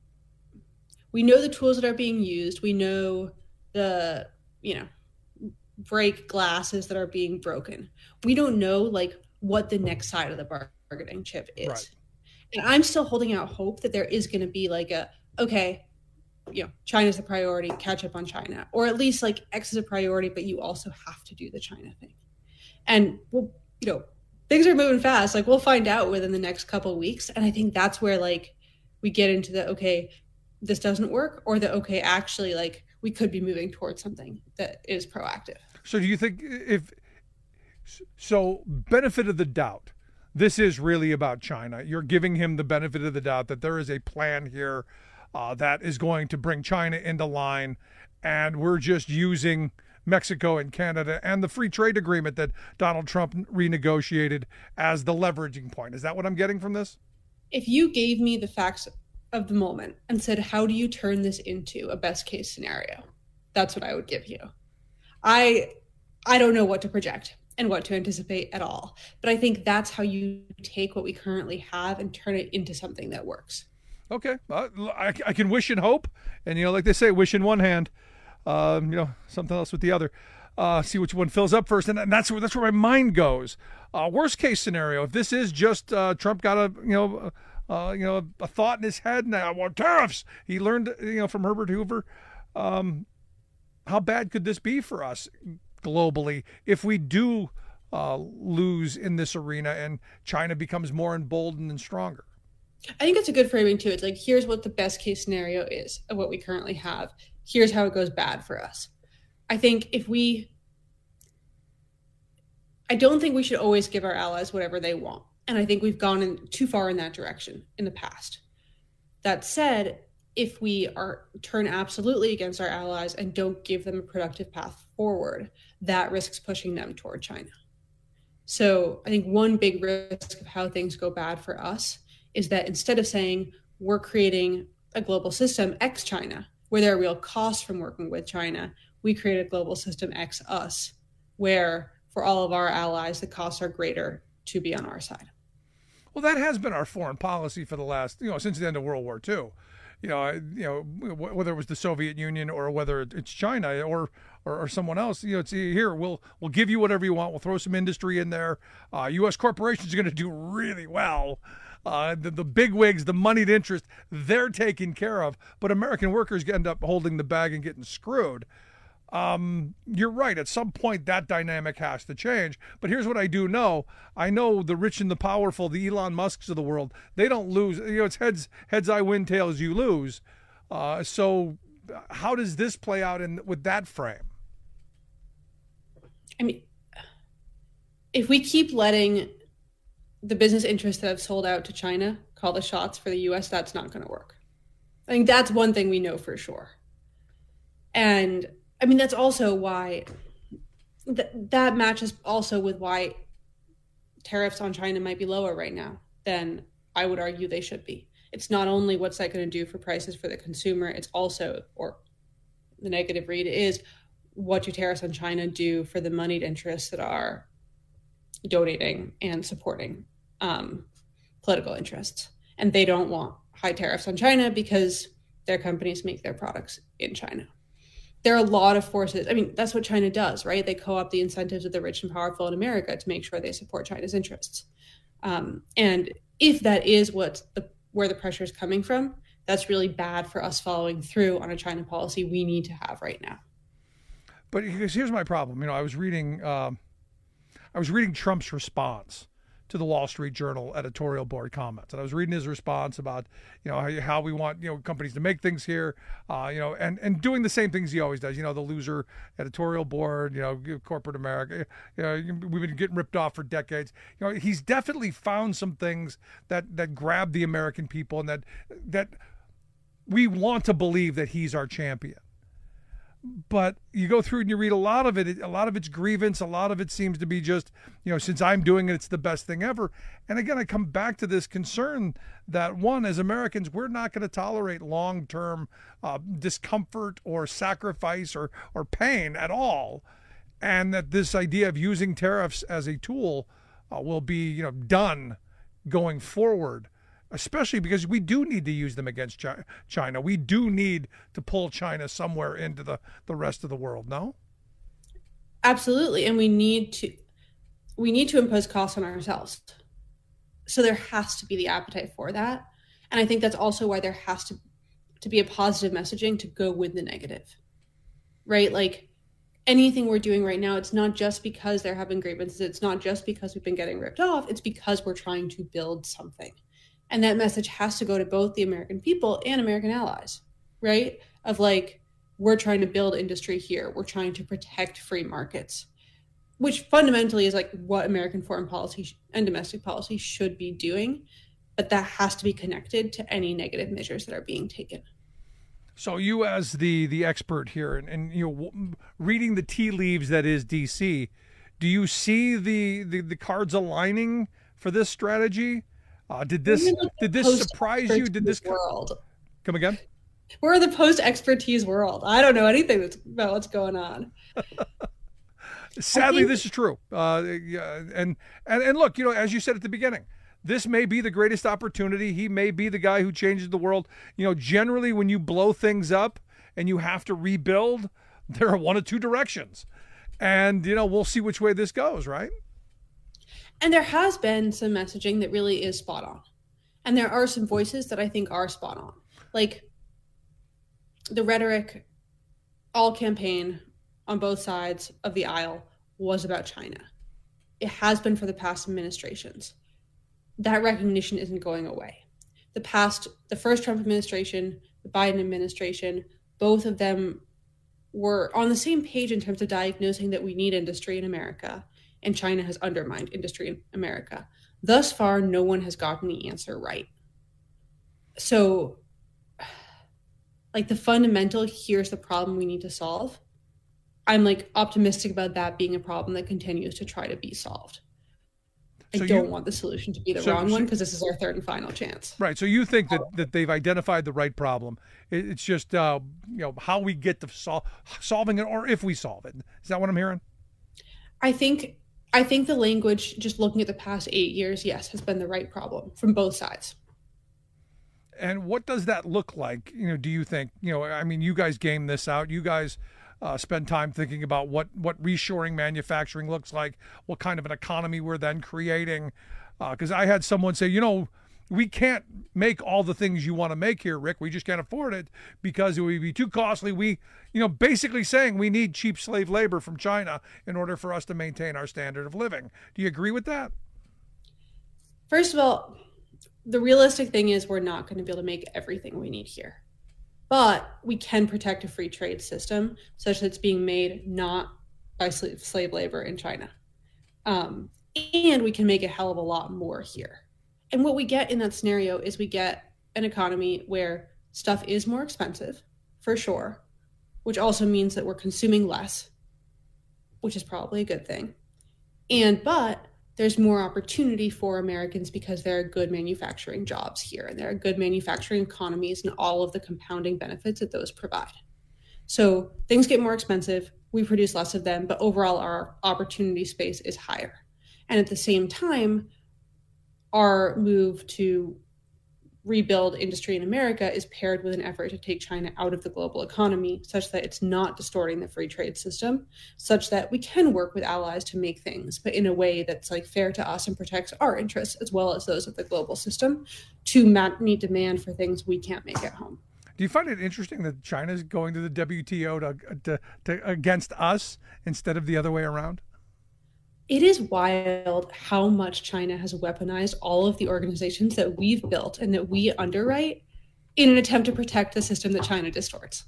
we know the tools that are being used. We know the, you know, break glasses that are being broken. We don't know like what the next side of the bargaining chip is. Right. And I'm still holding out hope that there is going to be like a, okay, you know, China's the priority, catch up on China, or at least like X is a priority, but you also have to do the China thing. And we'll, you know, things are moving fast. Like we'll find out within the next couple of weeks. And I think that's where like we get into the, okay, this doesn't work, or the, okay, actually like we could be moving towards something that is proactive. So do you think if, so benefit of the doubt, this is really about China. You're giving him the benefit of the doubt that there is a plan here uh, that is going to bring China into line, and we're just using Mexico and Canada and the free trade agreement that Donald Trump renegotiated as the leveraging point. Is that what I'm getting from this? If you gave me the facts of the moment and said, how do you turn this into a best case scenario? That's what I would give you. I I don't know what to project and what to anticipate at all. But I think that's how you take what we currently have and turn it into something that works. Okay. Uh, I, I can wish and hope. And, you know, like they say, wish in one hand, um, you know, something else with the other. Uh, see which one fills up first. And that's where, that's where my mind goes. Uh, worst case scenario, if this is just uh, Trump got a, you know, uh, you know, a thought in his head, and I want tariffs. He learned, you know, from Herbert Hoover. Um, how bad could this be for us globally if we do uh, lose in this arena and China becomes more emboldened and stronger? I think it's a good framing too. It's like, here's what the best case scenario is of what we currently have. Here's how it goes bad for us. I think if we, I don't think we should always give our allies whatever they want. And I think we've gone in too far in that direction in the past. That said, if we are turn absolutely against our allies and don't give them a productive path forward, that risks pushing them toward China. So I think one big risk of how things go bad for us is that instead of saying we're creating a global system ex China, where there are real costs from working with China, we create a global system ex us, where for all of our allies, the costs are greater to be on our side. Well, that has been our foreign policy for the last, you know, since the end of World War Two. You know, you know, whether it was the Soviet Union or whether it's China or, or or someone else, you know, it's here. We'll we'll give you whatever you want. We'll throw some industry in there. Uh, U S corporations are going to do really well. Uh, the, the big wigs, the moneyed interest, they're taken care of. But American workers end up holding the bag and getting screwed. Um, you're right. At some point, that dynamic has to change. But here's what I do know. I know the rich and the powerful, the Elon Musks of the world, they don't lose. You know, it's heads, heads I win, tails you lose. Uh, so how does this play out in with that frame? I mean, if we keep letting the business interests that have sold out to China call the shots for the U S, that's not going to work. I think that's one thing we know for sure. And I mean, that's also why th- that matches also with why tariffs on China might be lower right now than I would argue they should be. It's not only what's that going to do for prices for the consumer, it's also, or the negative read is, what do tariffs on China do for the moneyed interests that are donating and supporting um, political interests? And they don't want high tariffs on China because their companies make their products in China. There are a lot of forces. I mean, that's what China does, right? They co-opt the incentives of the rich and powerful in America to make sure they support China's interests. Um, and if that is what the, where the pressure is coming from, that's really bad for us following through on a China policy we need to have right now. But here's my problem. You know, I was reading, um, I was reading Trump's response to the Wall Street Journal editorial board comments, and I was reading his response about, you know, how, how we want, you know, companies to make things here, uh, you know, and and doing the same things he always does. You know, the loser editorial board, you know, corporate America. You know, we've been getting ripped off for decades. You know, he's definitely found some things that that grab the American people, and that that we want to believe that he's our champion. But you go through and you read a lot of it, a lot of it's grievance, a lot of it seems to be just, you know, since I'm doing it, it's the best thing ever. And again, I come back to this concern that, one, as Americans, we're not going to tolerate long-term uh, discomfort or sacrifice or, or pain at all. And that this idea of using tariffs as a tool uh, will be, you know, done going forward. Especially because we do need to use them against China. We do need to pull China somewhere into the, the rest of the world, no? Absolutely. And we need to we need to impose costs on ourselves. So there has to be the appetite for that. And I think that's also why there has to, to be a positive messaging to go with the negative, right? Like anything we're doing right now, it's not just because they're having grievances. It's not just because we've been getting ripped off. It's because we're trying to build something. And that message has to go to both the American people and American allies, right? Of like, we're trying to build industry here. We're trying to protect free markets, which fundamentally is like what American foreign policy and domestic policy should be doing. But that has to be connected to any negative measures that are being taken. So you, as the the expert here, and, and you know, reading the tea leaves that is D C, do you see the the, the cards aligning for this strategy? Uh, did this did this surprise you? Did this world come again? We're the post-expertise world. I don't know anything that's about what's going on. Sadly, think... this is true. Uh, yeah, and and and look, you know, as you said at the beginning, this may be the greatest opportunity. He may be the guy who changes the world. You know, generally, when you blow things up and you have to rebuild, there are one of two directions, and you know, we'll see which way this goes, right? And there has been some messaging that really is spot on. And there are some voices that I think are spot on. Like the rhetoric, all campaign on both sides of the aisle was about China. It has been for the past administrations. That recognition isn't going away. The past, the first Trump administration, the Biden administration, both of them were on the same page in terms of diagnosing that we need industry in America. And China has undermined industry in America. Thus far, no one has gotten the answer right. So, like the fundamental, here's the problem we need to solve. I'm like optimistic about that being a problem that continues to try to be solved. I so don't you, want the solution to be the so, wrong so, one because this is our third and final chance. Right. So you think that, that they've identified the right problem. It's just uh, you know how we get to sol- solving it, or if we solve it. Is that what I'm hearing? I think. I think the language, just looking at the past eight years, yes, has been the right problem from both sides. And what does that look like? You know, do you think, you know, I mean, you guys game this out. You guys uh, spend time thinking about what, what reshoring manufacturing looks like, what kind of an economy we're then creating. Because uh, I had someone say, you know, we can't make all the things you want to make here, Rick. We just can't afford it because it would be too costly. We, you know, basically saying we need cheap slave labor from China in order for us to maintain our standard of living. Do you agree with that? First of all, the realistic thing is we're not going to be able to make everything we need here. but we can protect a free trade system such that it's being made not by slave, slave labor in China. Um, and we can make a hell of a lot more here. And what we get in that scenario is we get an economy where stuff is more expensive, for sure, which also means that we're consuming less, which is probably a good thing. And, but there's more opportunity for Americans because there are good manufacturing jobs here, and there are good manufacturing economies and all of the compounding benefits that those provide. So things get more expensive, we produce less of them, but overall our opportunity space is higher. And at the same time, our move to rebuild industry in America is paired with an effort to take China out of the global economy such that it's not distorting the free trade system, such that we can work with allies to make things, but in a way that's like fair to us and protects our interests as well as those of the global system to meet demand for things we can't make at home. Do you find it interesting that China's going to the W T O to, to, to against us instead of the other way around? It is wild how much China has weaponized all of the organizations that we've built and that we underwrite in an attempt to protect the system that China distorts.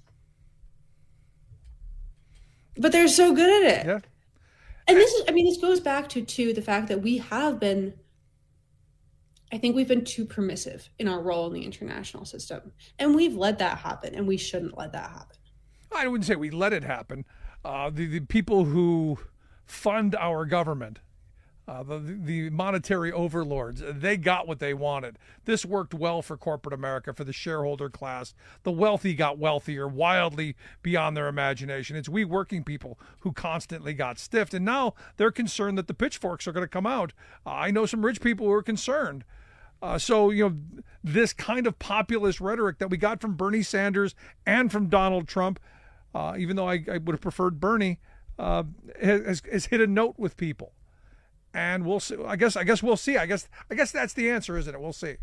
But they're so good at it. Yeah. And this is, I mean, this goes back to, to the fact that we have been, I think we've been too permissive in our role in the international system. And we've let that happen, and we shouldn't let that happen. I wouldn't say we let it happen. Uh, the, the people who fund our government, uh, the, the monetary overlords, they got what they wanted. This worked well for corporate America, for the shareholder class. The wealthy got wealthier, wildly beyond their imagination. It's we working people who constantly got stiffed, and now they're concerned that the pitchforks are going to come out. Uh, I know some rich people who are concerned. Uh, so, you know, this kind of populist rhetoric that we got from Bernie Sanders and from Donald Trump, uh, even though I, I would have preferred Bernie, Uh, has, has hit a note with people, and we'll see. I guess. I guess we'll see. I guess. I guess that's the answer, isn't it? We'll see.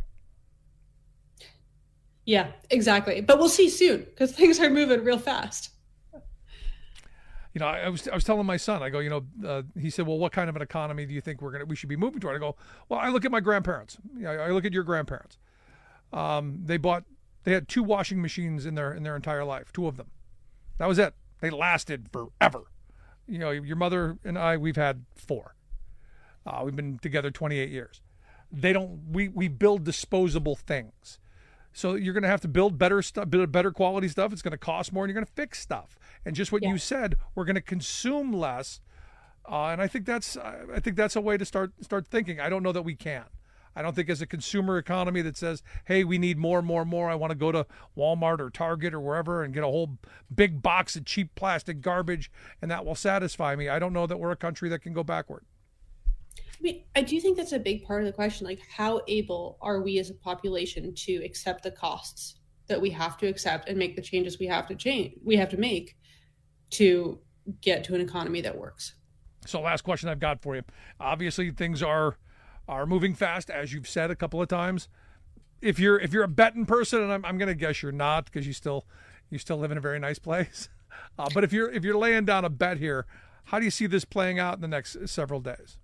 Yeah, exactly. But we'll see soon because things are moving real fast. You know, I, I was I was telling my son. I go, you know, uh, he said, well, what kind of an economy do you think we're gonna we should be moving toward? I go, well, I look at my grandparents. You know, I look at your grandparents. Um, they bought. They had two washing machines in their in their entire life. Two of them. That was it. They lasted forever. You know, your mother and I, we've had four. Uh, we've been together twenty-eight years. They don't, we, we build disposable things. So you're going to have to build better stuff, better quality stuff. It's going to cost more, and you're going to fix stuff. And just what yeah. you said, we're going to consume less. Uh, and I think that's, I think that's a way to start, start thinking. I don't know that we can. I don't think as a consumer economy that says, hey, we need more, more, more. I want to go to Walmart or Target or wherever and get a whole big box of cheap plastic garbage, and that will satisfy me. I don't know that we're a country that can go backward. I mean, I do think that's a big part of the question. Like, how able are we as a population to accept the costs that we have to accept and make the changes we have to change, we have to make to get to an economy that works? So last question I've got for you. Obviously, things are are moving fast, as you've said a couple of times. If you're if you're a betting person, and I'm I'm going to guess you're not because you still you still live in a very nice place. Uh, but if you're if you're laying down a bet here, how do you see this playing out in the next several days?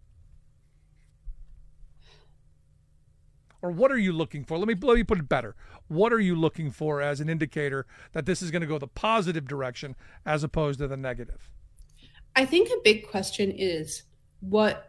Or what are you looking for? Let me let me put it better. What are you looking for as an indicator that this is going to go the positive direction as opposed to the negative? I think a big question is what.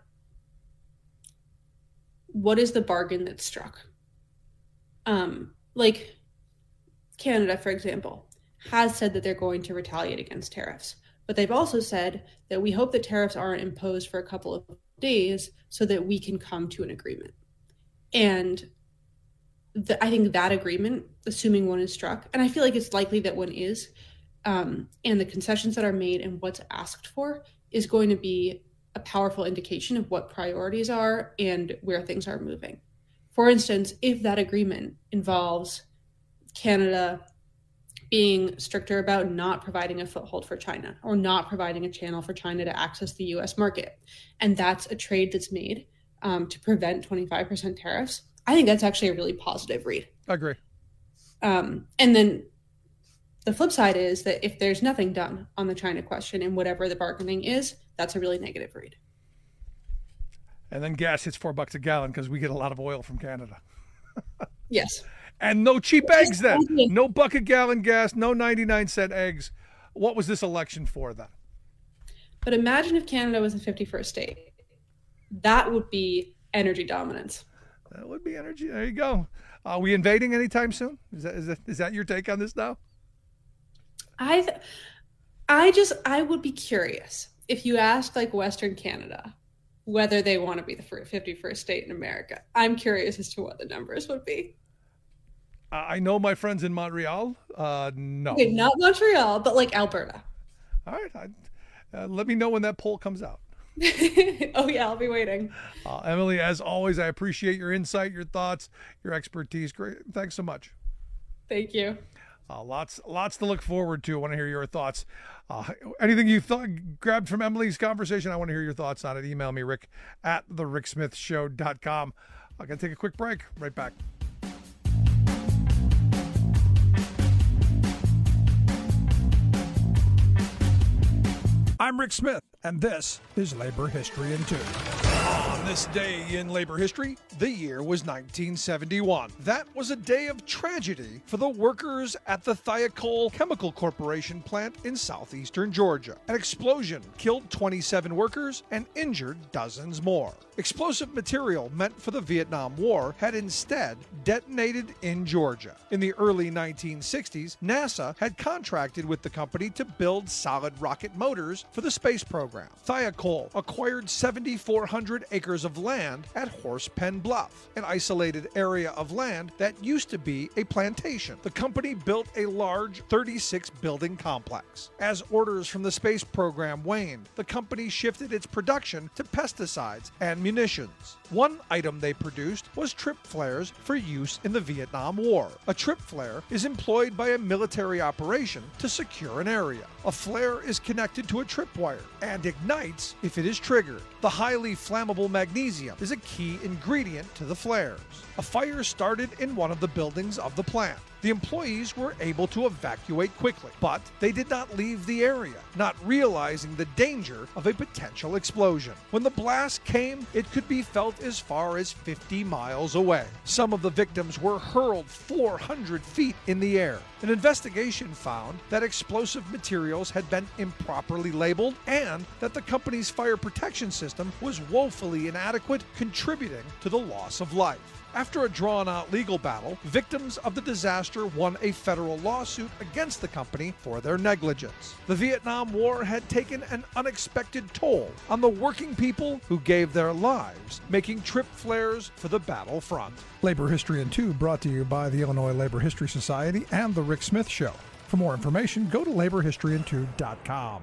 What is the bargain that's struck? Um, like Canada, for example, has said that they're going to retaliate against tariffs, but they've also said that we hope that tariffs aren't imposed for a couple of days so that we can come to an agreement. And the, I think that agreement, assuming one is struck, and I feel like it's likely that one is, um, and the concessions that are made and what's asked for is going to be a powerful indication of what priorities are and where things are moving. For instance, if that agreement involves Canada being stricter about not providing a foothold for China or not providing a channel for China to access the U S market, and that's a trade that's made um, to prevent twenty-five percent tariffs, I think that's actually a really positive read. I agree. Um, and then the flip side is that if there's nothing done on the China question and whatever the bargaining is, that's a really negative read. And then gas hits four bucks a gallon because we get a lot of oil from Canada. Yes. And no cheap eggs then. No bucket gallon gas, no ninety-nine cent eggs. What was this election for then? But imagine if Canada was the fifty-first state. That would be energy dominance. That would be energy. There you go. Are we invading anytime soon? Is that, is that, is that your take on this now? I, th- I just, I would be curious if you asked like Western Canada whether they want to be the fifty-first state in America. I'm curious as to what the numbers would be. I know my friends in Montreal. Uh, no. Okay, not Montreal, but like Alberta. All right. I, uh, let me know when that poll comes out. Oh, yeah, I'll be waiting. Uh, Emily, as always, I appreciate your insight, your thoughts, your expertise. Great. Thanks so much. Thank you. Uh, lots lots to look forward to. I want to hear your thoughts. Uh, anything you thought grabbed from Emily's conversation, I want to hear your thoughts on it. Email me, Rick at the rick smith show dot com. I'm going to take a quick break. Right back. I'm Rick Smith, and this is Labor History in Two. On this day in labor history, the year was nineteen seventy-one. That was a day of tragedy for the workers at the Thiokol Chemical Corporation plant in southeastern Georgia. An explosion killed twenty-seven workers and injured dozens more. Explosive material meant for the Vietnam War had instead detonated in Georgia. In the early nineteen sixties, NASA had contracted with the company to build solid rocket motors for the space program. Thiokol acquired seven thousand four hundred acres of land at Horse Pen Bluff, an isolated area of land that used to be a plantation. The company built a large thirty-six building complex. As orders from the space program waned, the company shifted its production to pesticides and munitions. One item they produced was trip flares for use in the Vietnam War. A trip flare is employed by a military operation to secure an area. A flare is connected to a tripwire and ignites if it is triggered. The highly flammable magnesium is a key ingredient to the flares. A fire started in one of the buildings of the plant. The employees were able to evacuate quickly, but they did not leave the area, not realizing the danger of a potential explosion. When the blast came, it could be felt as far as fifty miles away. Some of the victims were hurled four hundred feet in the air. An investigation found that explosive materials had been improperly labeled and that the company's fire protection system was woefully inadequate, contributing to the loss of life. After a drawn-out legal battle, victims of the disaster won a federal lawsuit against the company for their negligence. The Vietnam War had taken an unexpected toll on the working people who gave their lives making trip flares for the battlefront. Labor History in Two brought to you by the Illinois Labor History Society and The Rick Smith Show. For more information, go to labor history in two dot com.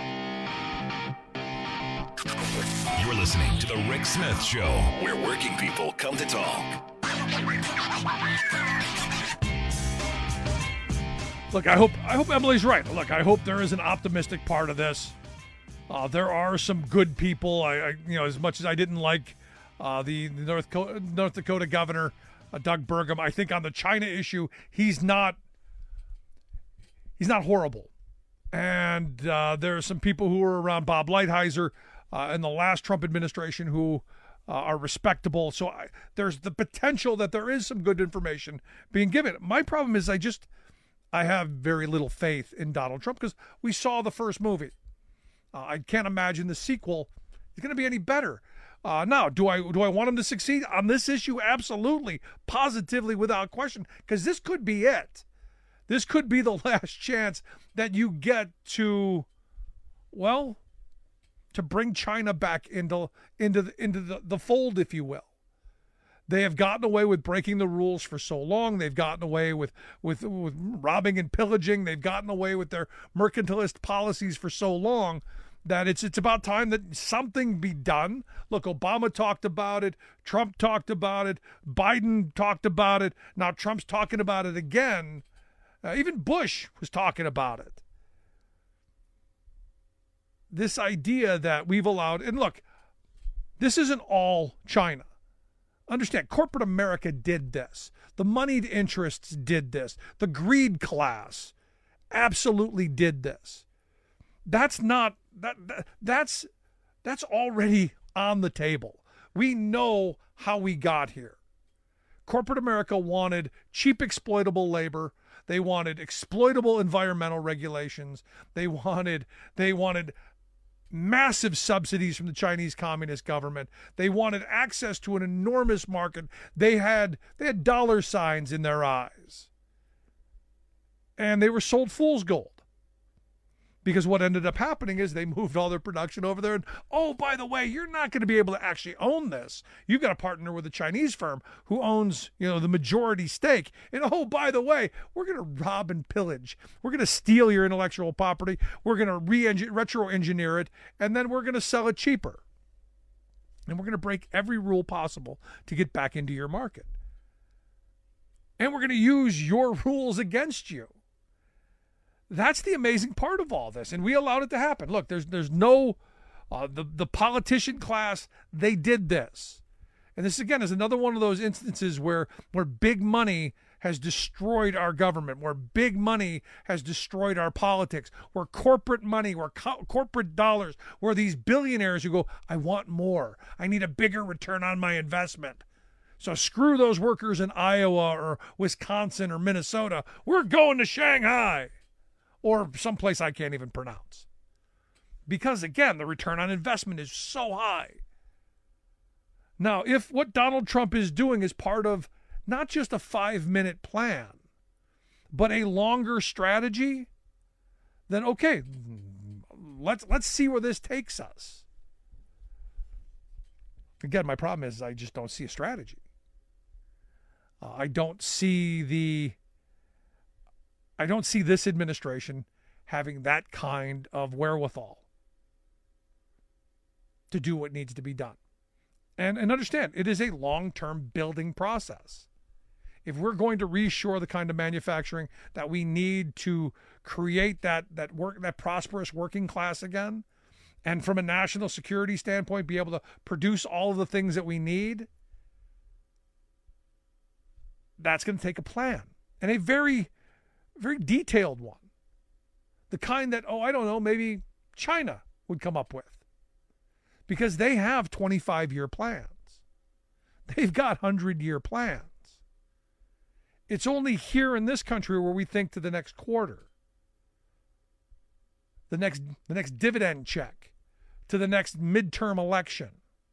You're listening to The Rick Smith Show, where working people come to talk. Look, I hope I hope Emily's right. Look, I hope there is an optimistic part of this. Uh, there are some good people. I, I, you know, as much as I didn't like uh, the, the North, Co- North Dakota governor, uh, Doug Burgum, I think on the China issue, he's not he's not horrible. And uh, there are some people who were around Bob Lighthizer Uh, in the last Trump administration who uh, are respectable. So I, there's the potential that there is some good information being given. My problem is I just, I have very little faith in Donald Trump because we saw the first movie. Uh, I can't imagine the sequel is going to be any better. Uh, now, do I do I want him to succeed on this issue? Absolutely, positively, without question, because this could be it. This could be the last chance that you get to, well, to bring China back into into the, into the, the fold, if you will. They have gotten away with breaking the rules for so long. They've gotten away with, with, with robbing and pillaging. They've gotten away with their mercantilist policies for so long that it's it's about time that something be done. Look, Obama talked about it. Trump talked about it. Biden talked about it. Now Trump's talking about it again. Uh, even Bush was talking about it. This idea that we've allowed, and look, this isn't all China. Understand, corporate America did this. The moneyed interests did this. The greed class absolutely did this. That's not, that, that that's, that's already on the table. We know how we got here. Corporate America wanted cheap, exploitable labor. They wanted exploitable environmental regulations. They wanted they wanted massive subsidies from the Chinese Communist government. They wanted access to an enormous market. They had they had dollar signs in their eyes. And they were sold fool's gold. Because what ended up happening is they moved all their production over there. And, oh, by the way, you're not going to be able to actually own this. You've got to partner with a Chinese firm who owns, you know, the majority stake. And, oh, by the way, we're going to rob and pillage. We're going to steal your intellectual property. We're going to re- retro-engineer it. And then we're going to sell it cheaper. And we're going to break every rule possible to get back into your market. And we're going to use your rules against you. That's the amazing part of all this, and we allowed it to happen. Look, there's there's no, uh, the, the politician class, they did this. And this, again, is another one of those instances where, where big money has destroyed our government, where big money has destroyed our politics, where corporate money, where co- corporate dollars, where these billionaires who go, I want more, I need a bigger return on my investment. So screw those workers in Iowa or Wisconsin or Minnesota. We're going to Shanghai. Or someplace I can't even pronounce. Because, again, the return on investment is so high. Now, if what Donald Trump is doing is part of not just a five-minute plan, but a longer strategy, then, okay, let's, let's see where this takes us. Again, my problem is I just don't see a strategy. Uh, I don't see the... I don't see this administration having that kind of wherewithal to do what needs to be done. And, and understand, it is a long-term building process. If we're going to reshore the kind of manufacturing that we need to create that, that work, that prosperous working class again, and from a national security standpoint, be able to produce all of the things that we need, that's going to take a plan. And a very... very detailed one. The kind that, oh, I don't know, maybe China would come up with. Because they have twenty-five-year plans. They've got hundred-year plans. It's only here in this country where we think to the next quarter, the next, the next dividend check, to the next midterm election.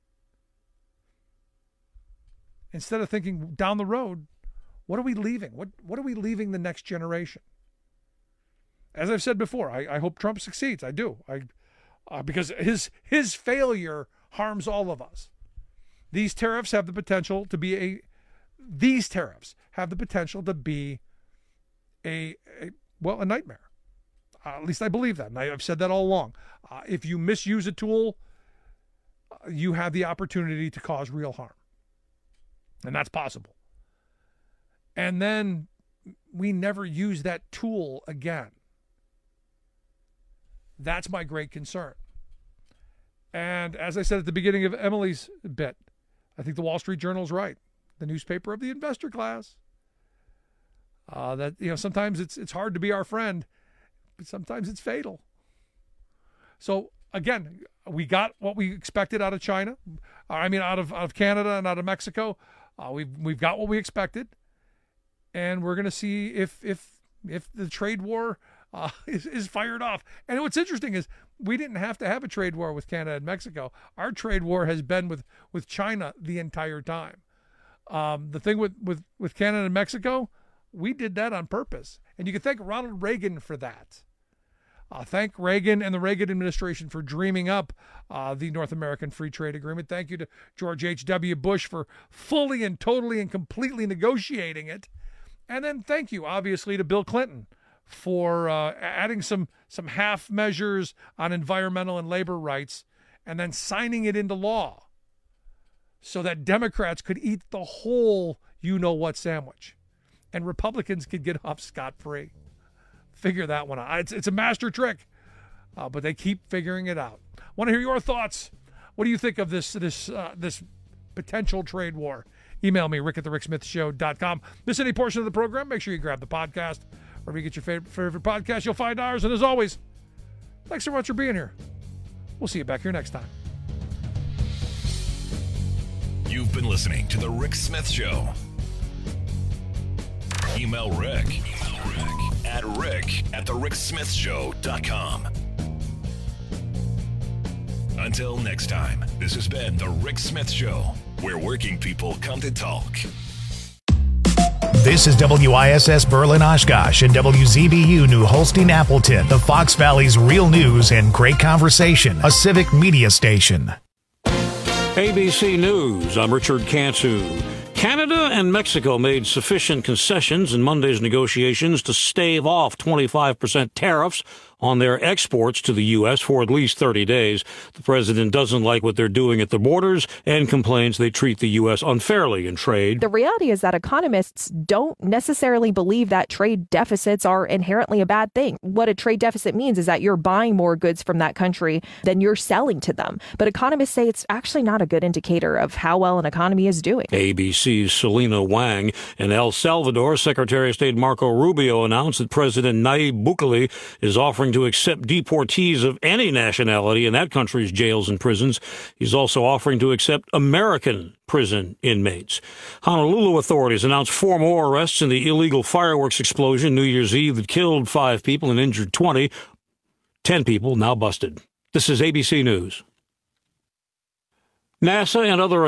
Instead of thinking down the road, what are we leaving? What what are we leaving the next generation? As I've said before, I, I hope Trump succeeds. I do. I uh, because his his failure harms all of us. These tariffs have the potential to be a these tariffs have the potential to be a, a well a nightmare. Uh, at least I believe that, and I, I've said that all along. Uh, if you misuse a tool, uh, you have the opportunity to cause real harm, and that's possible. And then we never use that tool again. That's my great concern. And as I said at the beginning of Emily's bit, I think the Wall Street Journal is right. The newspaper of the investor class. Uh, that, you know, sometimes it's it's hard to be our friend, but sometimes it's fatal. So again, we got what we expected out of China. I mean, out of out of Canada and out of Mexico. Uh, we've we've got what we expected. And we're going to see if if if the trade war uh, is, is fired off. And what's interesting is we didn't have to have a trade war with Canada and Mexico. Our trade war has been with, with China the entire time. Um, the thing with, with, with Canada and Mexico, we did that on purpose. And you can thank Ronald Reagan for that. Uh, thank Reagan and the Reagan administration for dreaming up uh, the North American Free Trade Agreement. Thank you to George H W. Bush for fully and totally and completely negotiating it. And then thank you, obviously, to Bill Clinton for uh, adding some some half measures on environmental and labor rights and then signing it into law so that Democrats could eat the whole you-know-what sandwich and Republicans could get off scot-free. Figure that one out. It's, it's a master trick, uh, but they keep figuring it out. Want to hear your thoughts? What do you think of this, this, uh, this potential trade war? Email me, rick at the rick smith show dot com. Miss any portion of the program, make sure you grab the podcast. Wherever you get your favorite, favorite podcast, you'll find ours. And as always, thanks so much for being here. We'll see you back here next time. You've been listening to The Rick Smith Show. Email Rick, Email Rick at rick at the rick smith show dot com. Until next time, this has been The Rick Smith Show, where working people come to talk. This is W I S S Berlin Oshkosh and W Z B U New Holstein Appleton, the Fox Valley's real news and great conversation, a civic media station. A B C News, I'm Richard Cantu. Canada and Mexico made sufficient concessions in Monday's negotiations to stave off twenty-five percent tariffs on their exports to the U S for at least thirty days. The president doesn't like what they're doing at the borders and complains they treat the U S unfairly in trade. The reality is that economists don't necessarily believe that trade deficits are inherently a bad thing. What a trade deficit means is that you're buying more goods from that country than you're selling to them. But economists say it's actually not a good indicator of how well an economy is doing. A B C's Selena Wang. In El Salvador, Secretary of State Marco Rubio announced that President Nayib Bukele is offering to accept deportees of any nationality in that country's jails and prisons. He's also offering to accept American prison inmates. Honolulu authorities announced four more arrests in the illegal fireworks explosion New Year's Eve that killed five people and injured twenty. Ten people now busted. This is A B C News. NASA and other